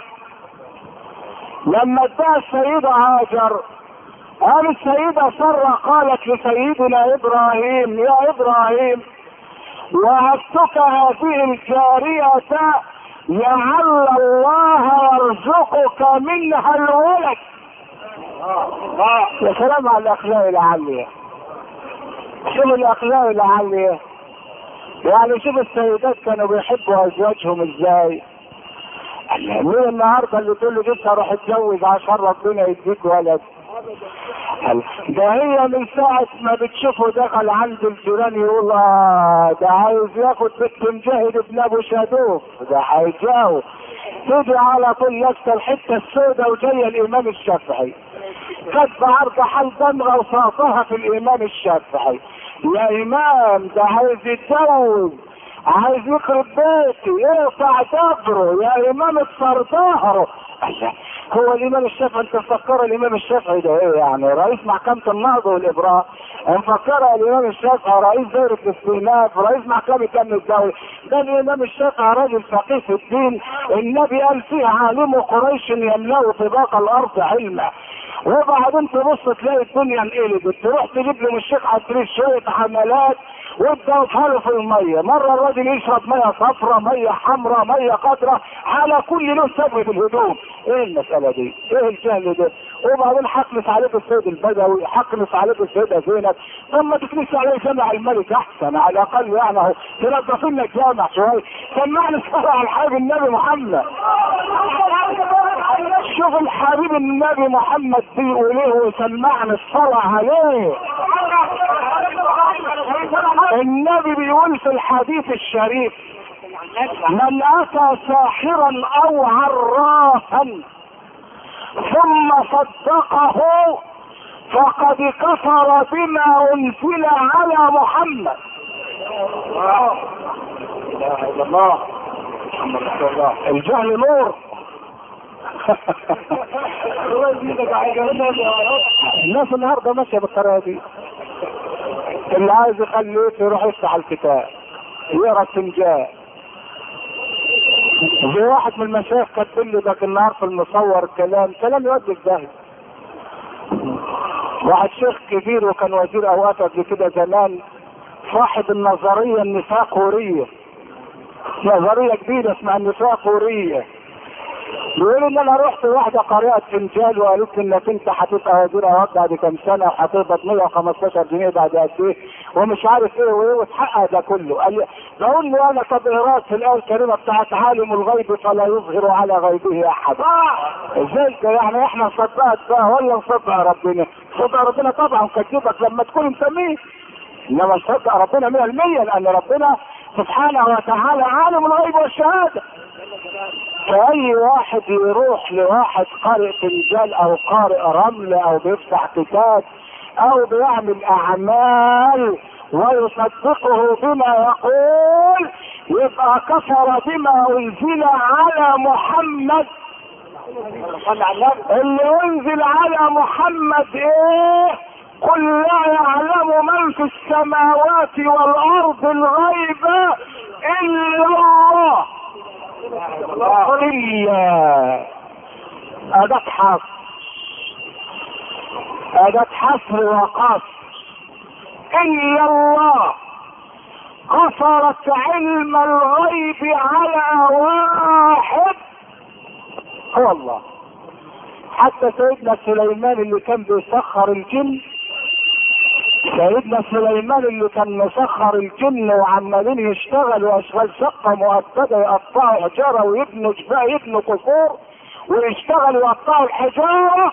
لما اتبع السيدة هاجر قال السيدة سارة قالت لسيدنا ابراهيم يا ابراهيم وهبتك هذه الجارية لعل الله يرزقك منها الولد. يا سلام على الاخلاق العالية. شوف الاخلاق العالية، يعني شوف السيدات كانوا بيحبوا ازواجهم ازاي. مين النهارده اللي تقول له جبت اروح اتجوز عشان ربنا يديك ولد؟ ده هي من ساعة ما بتشوفه دخل عند الجيران يقول ده عايز ياخد بنت مجاهد ابن ابو شادوف، ده هيجاوب. تيجي على طول لابسه الحته السوداء وجايه الامام الشافعي، كاتبه عرض حل دمغه وصاصها في الامام الشافعي. يا امام ده عايز يتجوز، عايز يخرب بيتي، يقطع دبره، يا امام اكسر ظهره. هو الامام الشافعي انت مفكر الامام الشافعي ده ايه يعني؟ رئيس محكمة النهضة والابراء؟ مفكر الامام الشافعي رئيس دائرة الاستئناف، رئيس محكمة امن الدولة؟ ده الامام الشافعي راجل فقيه في الدين. النبي قال فيه عالم قريش يملأ طباق الارض علما. وبعدين تبص تلاقي الدنيا انقلبت، تروح تجيب له من الشيخ عدريس شويه حملات وتدوسها له في الميه. مره الراجل يشرب ميه صفراء، ميه حمراء، ميه خضراء، على كل لون سبب الهدوم. ايه المساله دي؟ ايه الجهل ده؟ وبعدين حقنس عليك السيد البدوي، حقنس عليك السيده زينب. طب ما تكنس عليه سمع الملك احسن على الاقل، يعني اهو تنظف لنا الجامع شويه. سمعني الصلاه على الحبيب النبي محمد. شوف الحبيب النبي محمد بيقول ايه وسمعنا الصلاة عليه. النبي بيقول في الحديث الشريف من اتى ساحرا او عرافا ثم صدقه فقد كفر بما انزل على محمد. لا اله الا الله محمد رسول الله. الجهل نور. الناس النهارده ماشيه بالطريقه دي. اللي عايز يخليه يروح يفتح الكتاب يقرا الفنجان. زي واحد من المشايخ كاتب لي ذاك النهار في المصور كلام يودي الجهل. واحد شيخ كبير وكان وزير اوقات قبل كده زمان، صاحب النظريه النفاقوريه، نظريه كبيره اسمها النفاقوريه. بيقولوا ان انا رحت واحده قارئه فنجان وقالت لي انك انت هتبقى وزير اوقات بعد كام سنه وهتقبض 115 جنيه بعد قد ايه ومش عارف ايه وايه وتحقق ده كله. قال لي بقول له انا طب ايه في الايه الكريمه بتاعت عالم الغيب فلا يظهر على غيبه احد. ازاي يعني احنا نصدقك بقى ولا نصدق ربنا؟ نصدق ربنا طبعا كذبك لما تكون مسميه، انما نصدق ربنا 100% لان ربنا سبحانه وتعالى عالم الغيب والشهاده. فأي واحد يروح لواحد قارئ فنجان او قارئ رمل او بيفتح كتاب او بيعمل اعمال ويصدقه بما يقول يبقى كفر بما انزل على محمد. اللي انزل على محمد ايه؟ قل لا يعلم من في السماوات والارض الغيب الا الله. إلا أداة حصر، أداة حصر وقصر. إلا الله قصرت علم الغيب على واحد هو الله. حتى سيدنا سليمان اللي كان بيسخر الجن، سيدنا سليمان اللي كان مسخر الجن وعمالين يشتغلوا اشغال شقه مؤكده يقطعوا حجاره ويبنوا جبال يبنوا قصور ويشتغلوا يقطعوا الحجاره،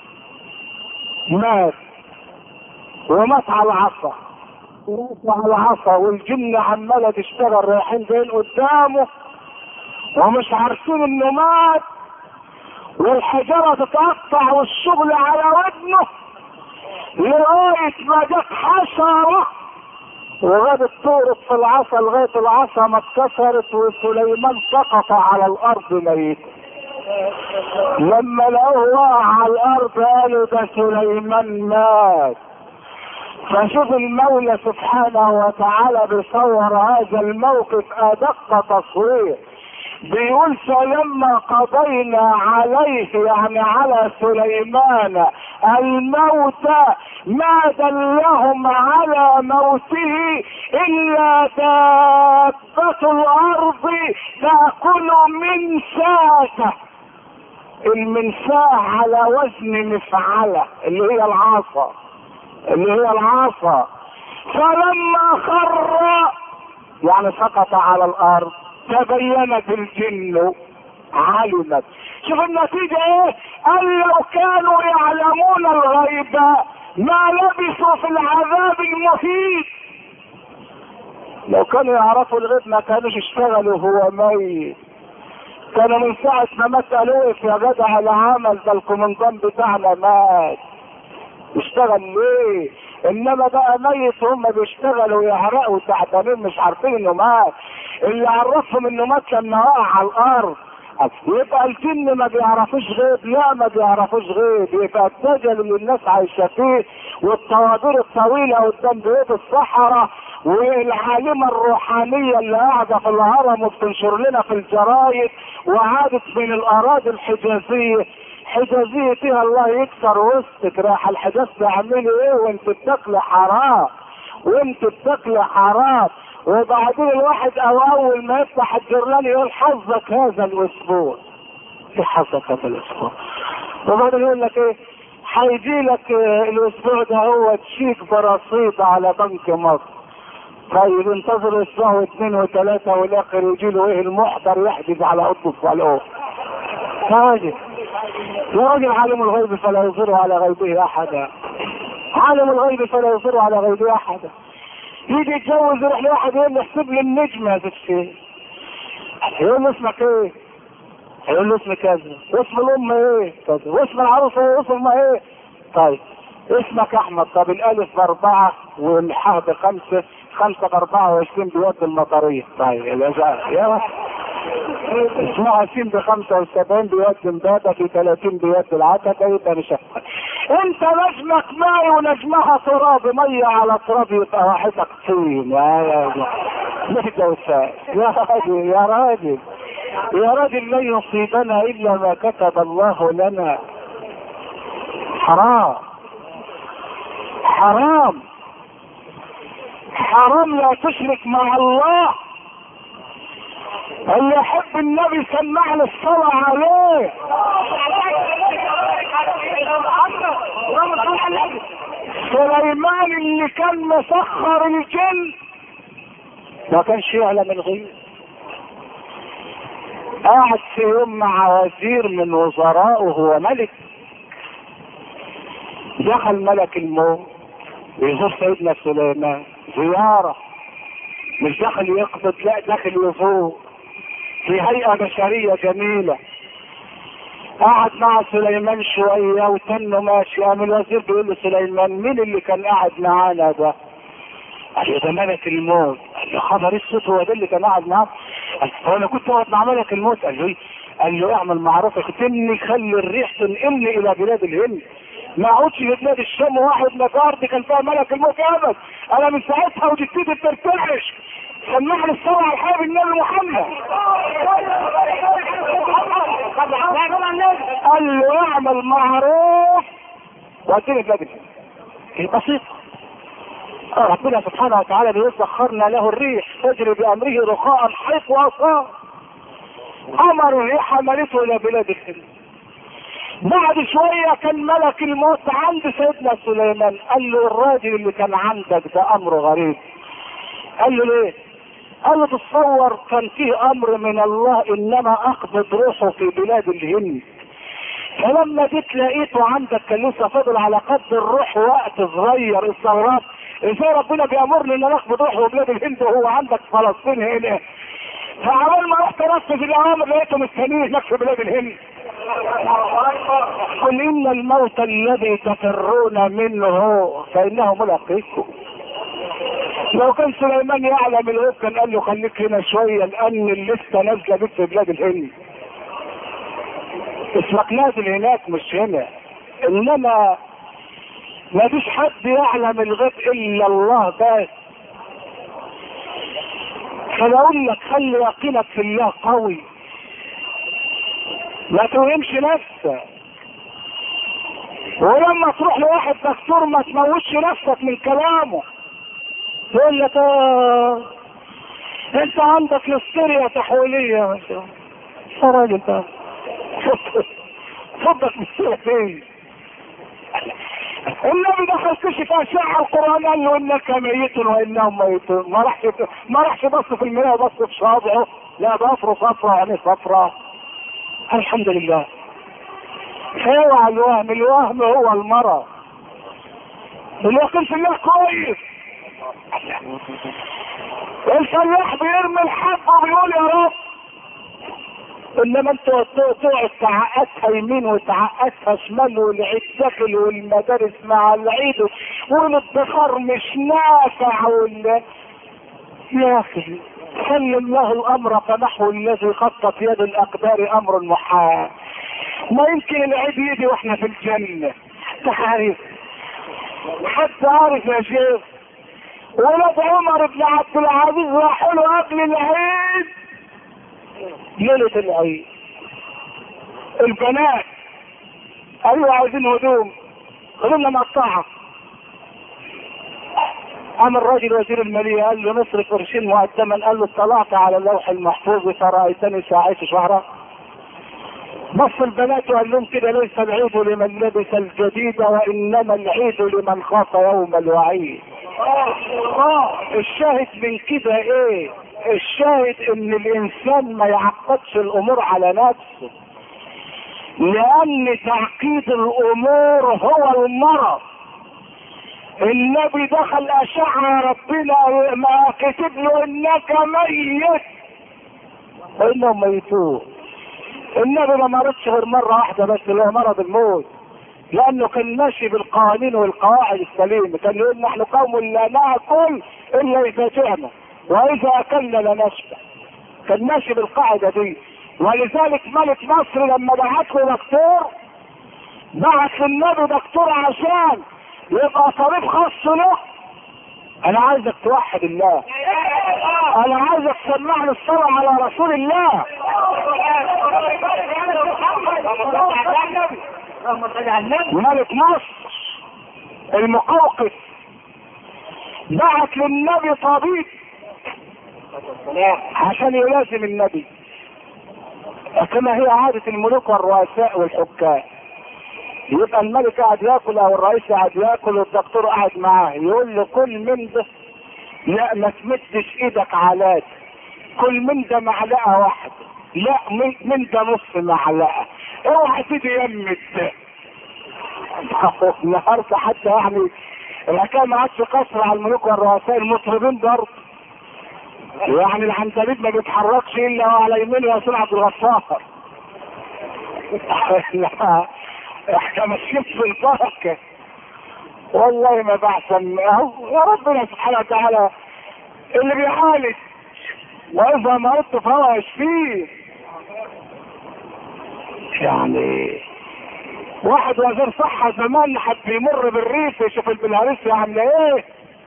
مات ومات على العصا، ومات على العصا والجن عماله تشتغل رايحين جايين قدامه ومش عارفين انه مات، والحجاره تتقطع والشغل على ودنه لغاية ما جت حشرة وغابت تورط في العصا لغاية العصا ما اتكسرت وسليمان سقط على الارض ميت. لما لقوه وقع على الارض قالوا ده سليمان مات. فشوف المولى سبحانه وتعالى بيصور هذا الموقف ادق تصوير. بيقول فلما قضينا عليه يعني على سليمان الموت ما دلهم على موته الا دابة الارض تأكل منساته. المنساه على وزن مفعلة اللي هي العصا، اللي هي العصا. فلما خر يعني سقط على الارض تبينت الجن علمت. شوف النتيجة ايه؟ قال لو كانوا يعلمون الغيب ما لبثوا في العذاب المهين. لو كانوا يعرفوا الغيب ما كانوش اشتغلوا هو ميت. كانوا من ساعة ما مات قالوا يا جدع العمل ده الكومندان بتاعنا مات. اشتغل ليه؟ انما بقى ميت هم بيشتغلوا يعرقوا تعبانين مش عارفين انه مات. اللي عرفهم انه مات لما وقع على الارض. يبقى الجن ما بيعرفوش غيب؟ لا ما بيعرفوش غيب. يبقى الدجل اللي الناس عايشه فيه والطوابير الطويله قدام بيوت الصحراء والعالمه الروحانيه اللي قاعده في الهرم وبتنشر لنا في الجرايد وعادت من الاراضي الحجازيه. حجازيه فيها الله يكسر وسطك. راح الحجاز تعملوا ايه وانت بتاكلي حرام؟ وانت بتاكلي حرام. وبعدين الواحد اول ما يفتح الجرنان يقول حظك هذا الاسبوع. ايه حظك هذا الاسبوع؟ وبعدين يقول لك ايه؟ هيجي لك الاسبوع ده هو تشيك برصيد على بنك مصر. طيب انتظر اسبوع واثنين وثلاثه والاخر يجي له ايه؟ المحضر يحجز على اوضه الصالون. راجل يا راجل عالم الغيب فلا يظهر على غيبه احدا. عالم الغيب فلا يظهر على غيبه احدا. يجي يتجوز يروح لواحد يقول له احسب لي النجمه يا ستي. يقول له اسمك ايه؟ يقول له اسمي كذا. واسم الام ايه؟ كذا. واسم العروسه ايه؟ واسم امها ايه؟ طيب اسمك احمد. طب الالف ب4 والحاء ب5، 5 ب24 بيود المطريه. طيب يا اسمها سين ب75 بيود امبابه، في 30 بيود العتبه. يبقى مش انت نجمك ماء ونجمها تراب ميه على تراب يبقى واحدك طين. يا راجل يا راجل يا راجل لن يصيبنا الا ما كتب الله لنا. حرام حرام حرام. لا تشرك مع الله. اللي يحب النبي سمعنا الصلاة عليه. سليمان اللي كان مسخر الجن ما كانش يعلم الغيب. قاعد في يوم مع وزير من وزرائه وهو ملك، دخل ملك الموت يزور سيدنا سليمان زيارة، مش داخل يقبض، لا داخل يزور في هيئة بشرية جميلة. قعد مع سليمان شوية وتنه ماشي، قام الوزير بيقول له سليمان مين اللي كان قاعد معانا ده؟ قال له ده ملك الموت. قال له خبر الصوت، هو ده اللي كان قاعد معاك؟ قال له انا كنت قاعد مع ملك الموت. قال له ايه؟ قال له اعمل معروف اختمني، خلي الريح تنقلني الى بلاد الهند، ما اقعدش لبلاد الشام واحد مجار دي كان فيها ملك الموت ابد. انا من ساعتها وجدتي بترتعش. سمعني الصلاة على الحبيب النبي محمد. قال له اعمل معروف واديني بلاد الهند. هي بسيطة. ربنا سبحانه وتعالى بيسخرنا له الريح تجري بامره رخاء حيث اصاب. امر الريح حملته الى بلاد الهند. بعد شوية كان ملك الموت عند سيدنا سليمان. قال له الراجل اللي كان عندك ده امره غريب. قال له ليه؟ قال له تصور كان فيه امر من الله انما اقبض روحه في بلاد الهند، فلما جيت لقيته عندك كان لسه فاضل على قد الروح وقت صغير. استغربت ازاي ربنا بيامرني ان انا اقبض روحه في بلاد الهند وهو عندك فلسطين هنا. فعمال ما رحت انفذ الاوامر لقيته مستنيه هناك في بلاد الهند. قل ان الموت الذي تفرون منه فانه ملاقيكم. لو كان سليمان يعلم الغيب كان قال له خليك هنا شويه لان لسه نازله بيك في بلاد الهند. اسمك نازل هناك مش هنا. انما ما فيش حد يعلم الغيب الا الله بس. فبقول لك خلي يقينك في الله قوي، ما توهمش نفسك. ولما تروح لواحد دكتور ما تموتش نفسك من كلامه. يقول لك انت عندك لستيريا تحويليه يا راجل ده صدق بالسيرة فين؟ النبي دخل كشف اشعة القرآن قال له انك ميت وانهم ميتون. ما راحش بص في المراية وبص في شاطئه، لا ضفره صفرة يعني صفرة. الحمد لله. اوعى الوهم، الوهم هو المرض. اليقين في الله كويس. الفلاح بيرمي الحب وبيقول يا رب، انما انت تقعد تعقدها يمين وتعقدها شمال والعيد داخل والمدارس مع العيد والادخار مش نافع يا اخي خلي الله الامر فنحو الذي خطت يد الاقدار امر محال. ما يمكن العيد يجي واحنا في الجنه. تعرف حتى عارف يا شيخ ولاد عمر بن عبد العزيز راحوا له قبل العيد ليلة العيد. البنات قالوا عايزين هدوم، هدومنا مقطعة. قام الراجل وزير المالية قال له نصرف قرشين مقدما. قال له اطلعت على اللوح المحفوظ فرأيتني ساعيت شهرا. بص البنات وقال لهم كده ليس العيد لمن لبس الجديد وانما العيد لمن خاف يوم الوعيد. الشاهد من كده ايه؟ الشاهد ان الانسان ما يعقدش الامور على نفسه، لان تعقيد الامور هو المرض. النبي دخل اشعة ربنا ما كتب له انك ميت وانهم ميتون. النبي ما مرضش غير مرة واحدة بس اللي هو مرض الموت، لانه كان ماشي بالقوانين والقواعد السليمة. كان يقول نحن قوم لا ناكل الا اذا جئنا واذا اكلنا لا نشبع. كان ماشي بالقاعدة دي. ولذلك ملك مصر لما بعت له دكتور، بعت للنبي دكتور عشان يبقى طبيب خاص له. انا عايزك توحد الله، انا عايزك تسمعني الصلاة على رسول الله. ملك مصر المقوقس بعت للنبي طبيب عشان يلازم النبي. كما هي عادة الملوك والرؤساء والحكام. يبقى الملك قاعد ياكل او الرئيس قاعد ياكل والدكتور قاعد معاه، يقول له كل من ده، لا ما تمدش ايدك على، كل من ده معلقه واحده، لا من ده نص معلقه، اوعى تيجي يمك ده. النهارده حتى يعني الحكايه ما عادش قصر على الملوك والرؤساء، المطربين برضه يعني العندليب ما بيتحركش الا على يمينه يا سيد عبد الغفار. احنا ماشيين في البركه والله ما بحسن اهو يا ربنا سبحانه وتعالى اللي بيعالج، واذا مرضت فهو يشفيه. يعني واحد وزير صحه زمان حد بيمر بالريف يشوف البلهارسيا عامله ايه،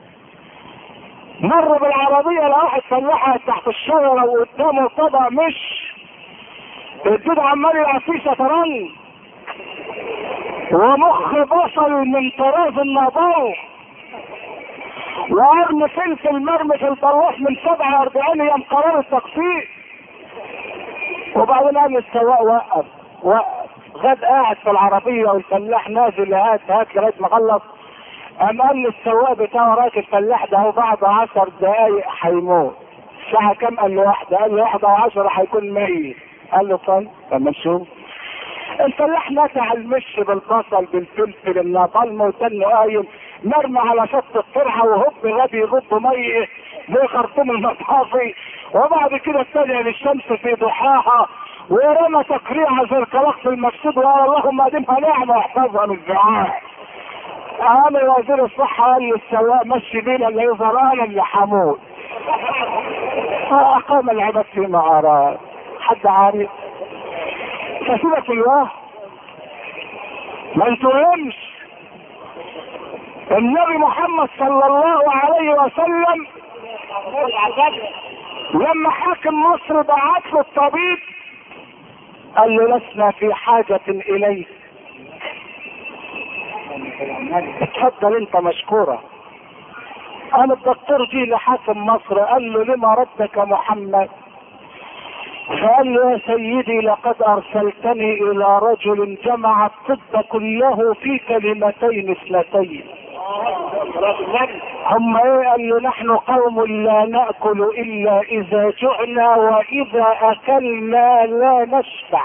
مر بالعربيه لواحد فلاحه تحت الشجره وقدامه طبق مش الدود عمال يبقى فيه شطرنج ومخ بصل من طراز النظر وقرن فلفل مرمي في البروح من 47 ايام قرار التقسيط. وبعدين قال السواق وقف غد قاعد في العربيه والفلاح نازل هات لغايه ما خلص. قام قال السواق بتاعه راكب الفلاح ده بعد 10 دقايق هيموت. الساعه كام؟ قال له 1. قال له 1:10 هيكون ميت. قال له طيب لما نشوف. الفلاح نتع المش بالبصل بالفلفل النابلم وتنه قايم مرمى على شط الترعه وهب غبي يغض ميه زي خرطوم المطافي، وبعد كده اتجه للشمس في ضحاها ورمى تقريعه زي الكلاكس المفسود وقال اللهم ادمها نعمه واحفظها من الزعاع. قام وزير الصحه قال للسواق مشي بينا اللي يظهر انا اللي حموت. اقام العباد فيما اراد. حد عارف؟ فسيبك الله ما انتهمش. النبي محمد صلى الله عليه وسلم لما حاكم مصر بعت له الطبيب قال له لسنا في حاجة اليه، اتفضل انت مشكورة. قال الدكتور جه لحاكم مصر قال له لما ردك محمد؟ فقال له يا سيدي لقد ارسلتني الى رجل جمع الطب كله في كلمتين اثنتين. هم ايه؟ قال له نحن قوم لا نأكل الا اذا جعنا واذا اكلنا لا نشبع.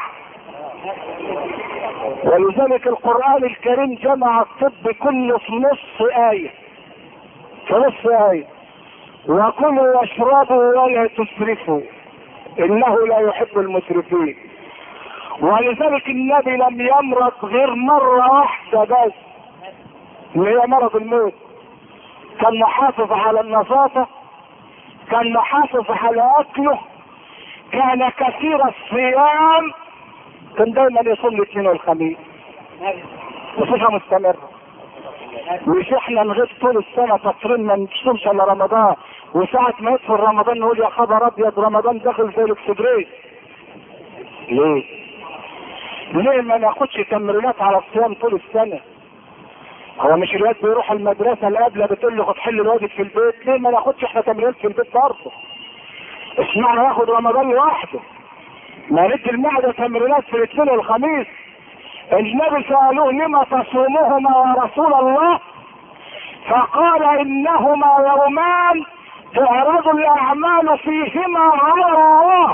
ولذلك القرآن الكريم جمع الطب كله في نص آية، في نص آية: وكلوا واشربوا ولا تسرفوا انه لا يحب المسرفين. ولذلك النبي لم يمرض غير مرة واحدة بس اللي هي مرض الموت. كان محافظ على النظافة، كان محافظ على اكله، كان كثير الصيام، كان دايما يصوم الاثنين والخميس بصفة مستمرة. مش احنا نغيب طول السنة تقريبا ما نصومش الا رمضان، وساعة ما يدخل رمضان نقول يا خبر ابيض رمضان داخل زي الاكسبريس. ليه ما ناخدش تمرينات على الصيام طول السنة؟ هو مش الواد بيروح المدرسة القابلة بتقول له خد حل الواجب في البيت؟ ليه ما ناخدش احنا تمرينات في البيت برضه؟ اشمعنى ناخد رمضان لوحده؟ ما ندي المعدة تمرينات في الاثنين والخميس. النبي سألوه لما تصومهما يا رسول الله؟ فقال انهما يومان تعرض الاعمال فيهما على الله،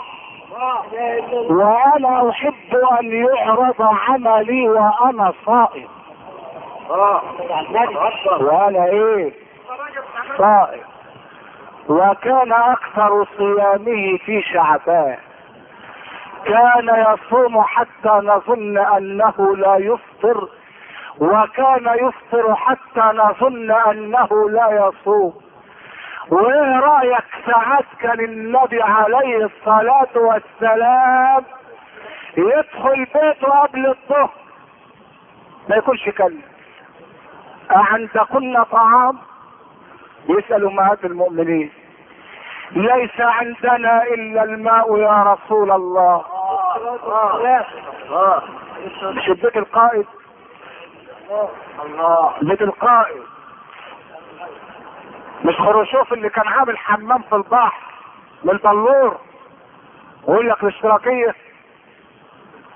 وانا احب ان يعرض عملي وانا صائم. وانا ايه؟ صائم. وكان اكثر صيامه في شعبان، كان يصوم حتى نظن انه لا يفطر، وكان يفطر حتى نظن انه لا يصوم. وايه رايك ساعات كان النبي عليه الصلاة والسلام يدخل بيته قبل الظهر ما يكونش كلب؟ عندكن طعام؟ يسأل امهات المؤمنين. ليس عندنا الا الماء يا رسول الله. مش بيت القائد؟ بيت القائد مش خروشوف اللي كان عامل حمام في البحر من البلور ويقول لك الاشتراكية؟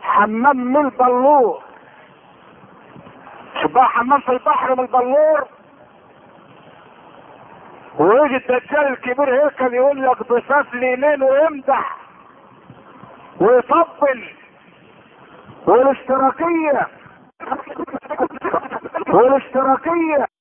حمام من البلور. شوف بقى حمام في البحر من البلور، ويجي الدجال الكبير هيكل يقول لك ضفاف ليلين ويمدح ويطبل، والاشتراكية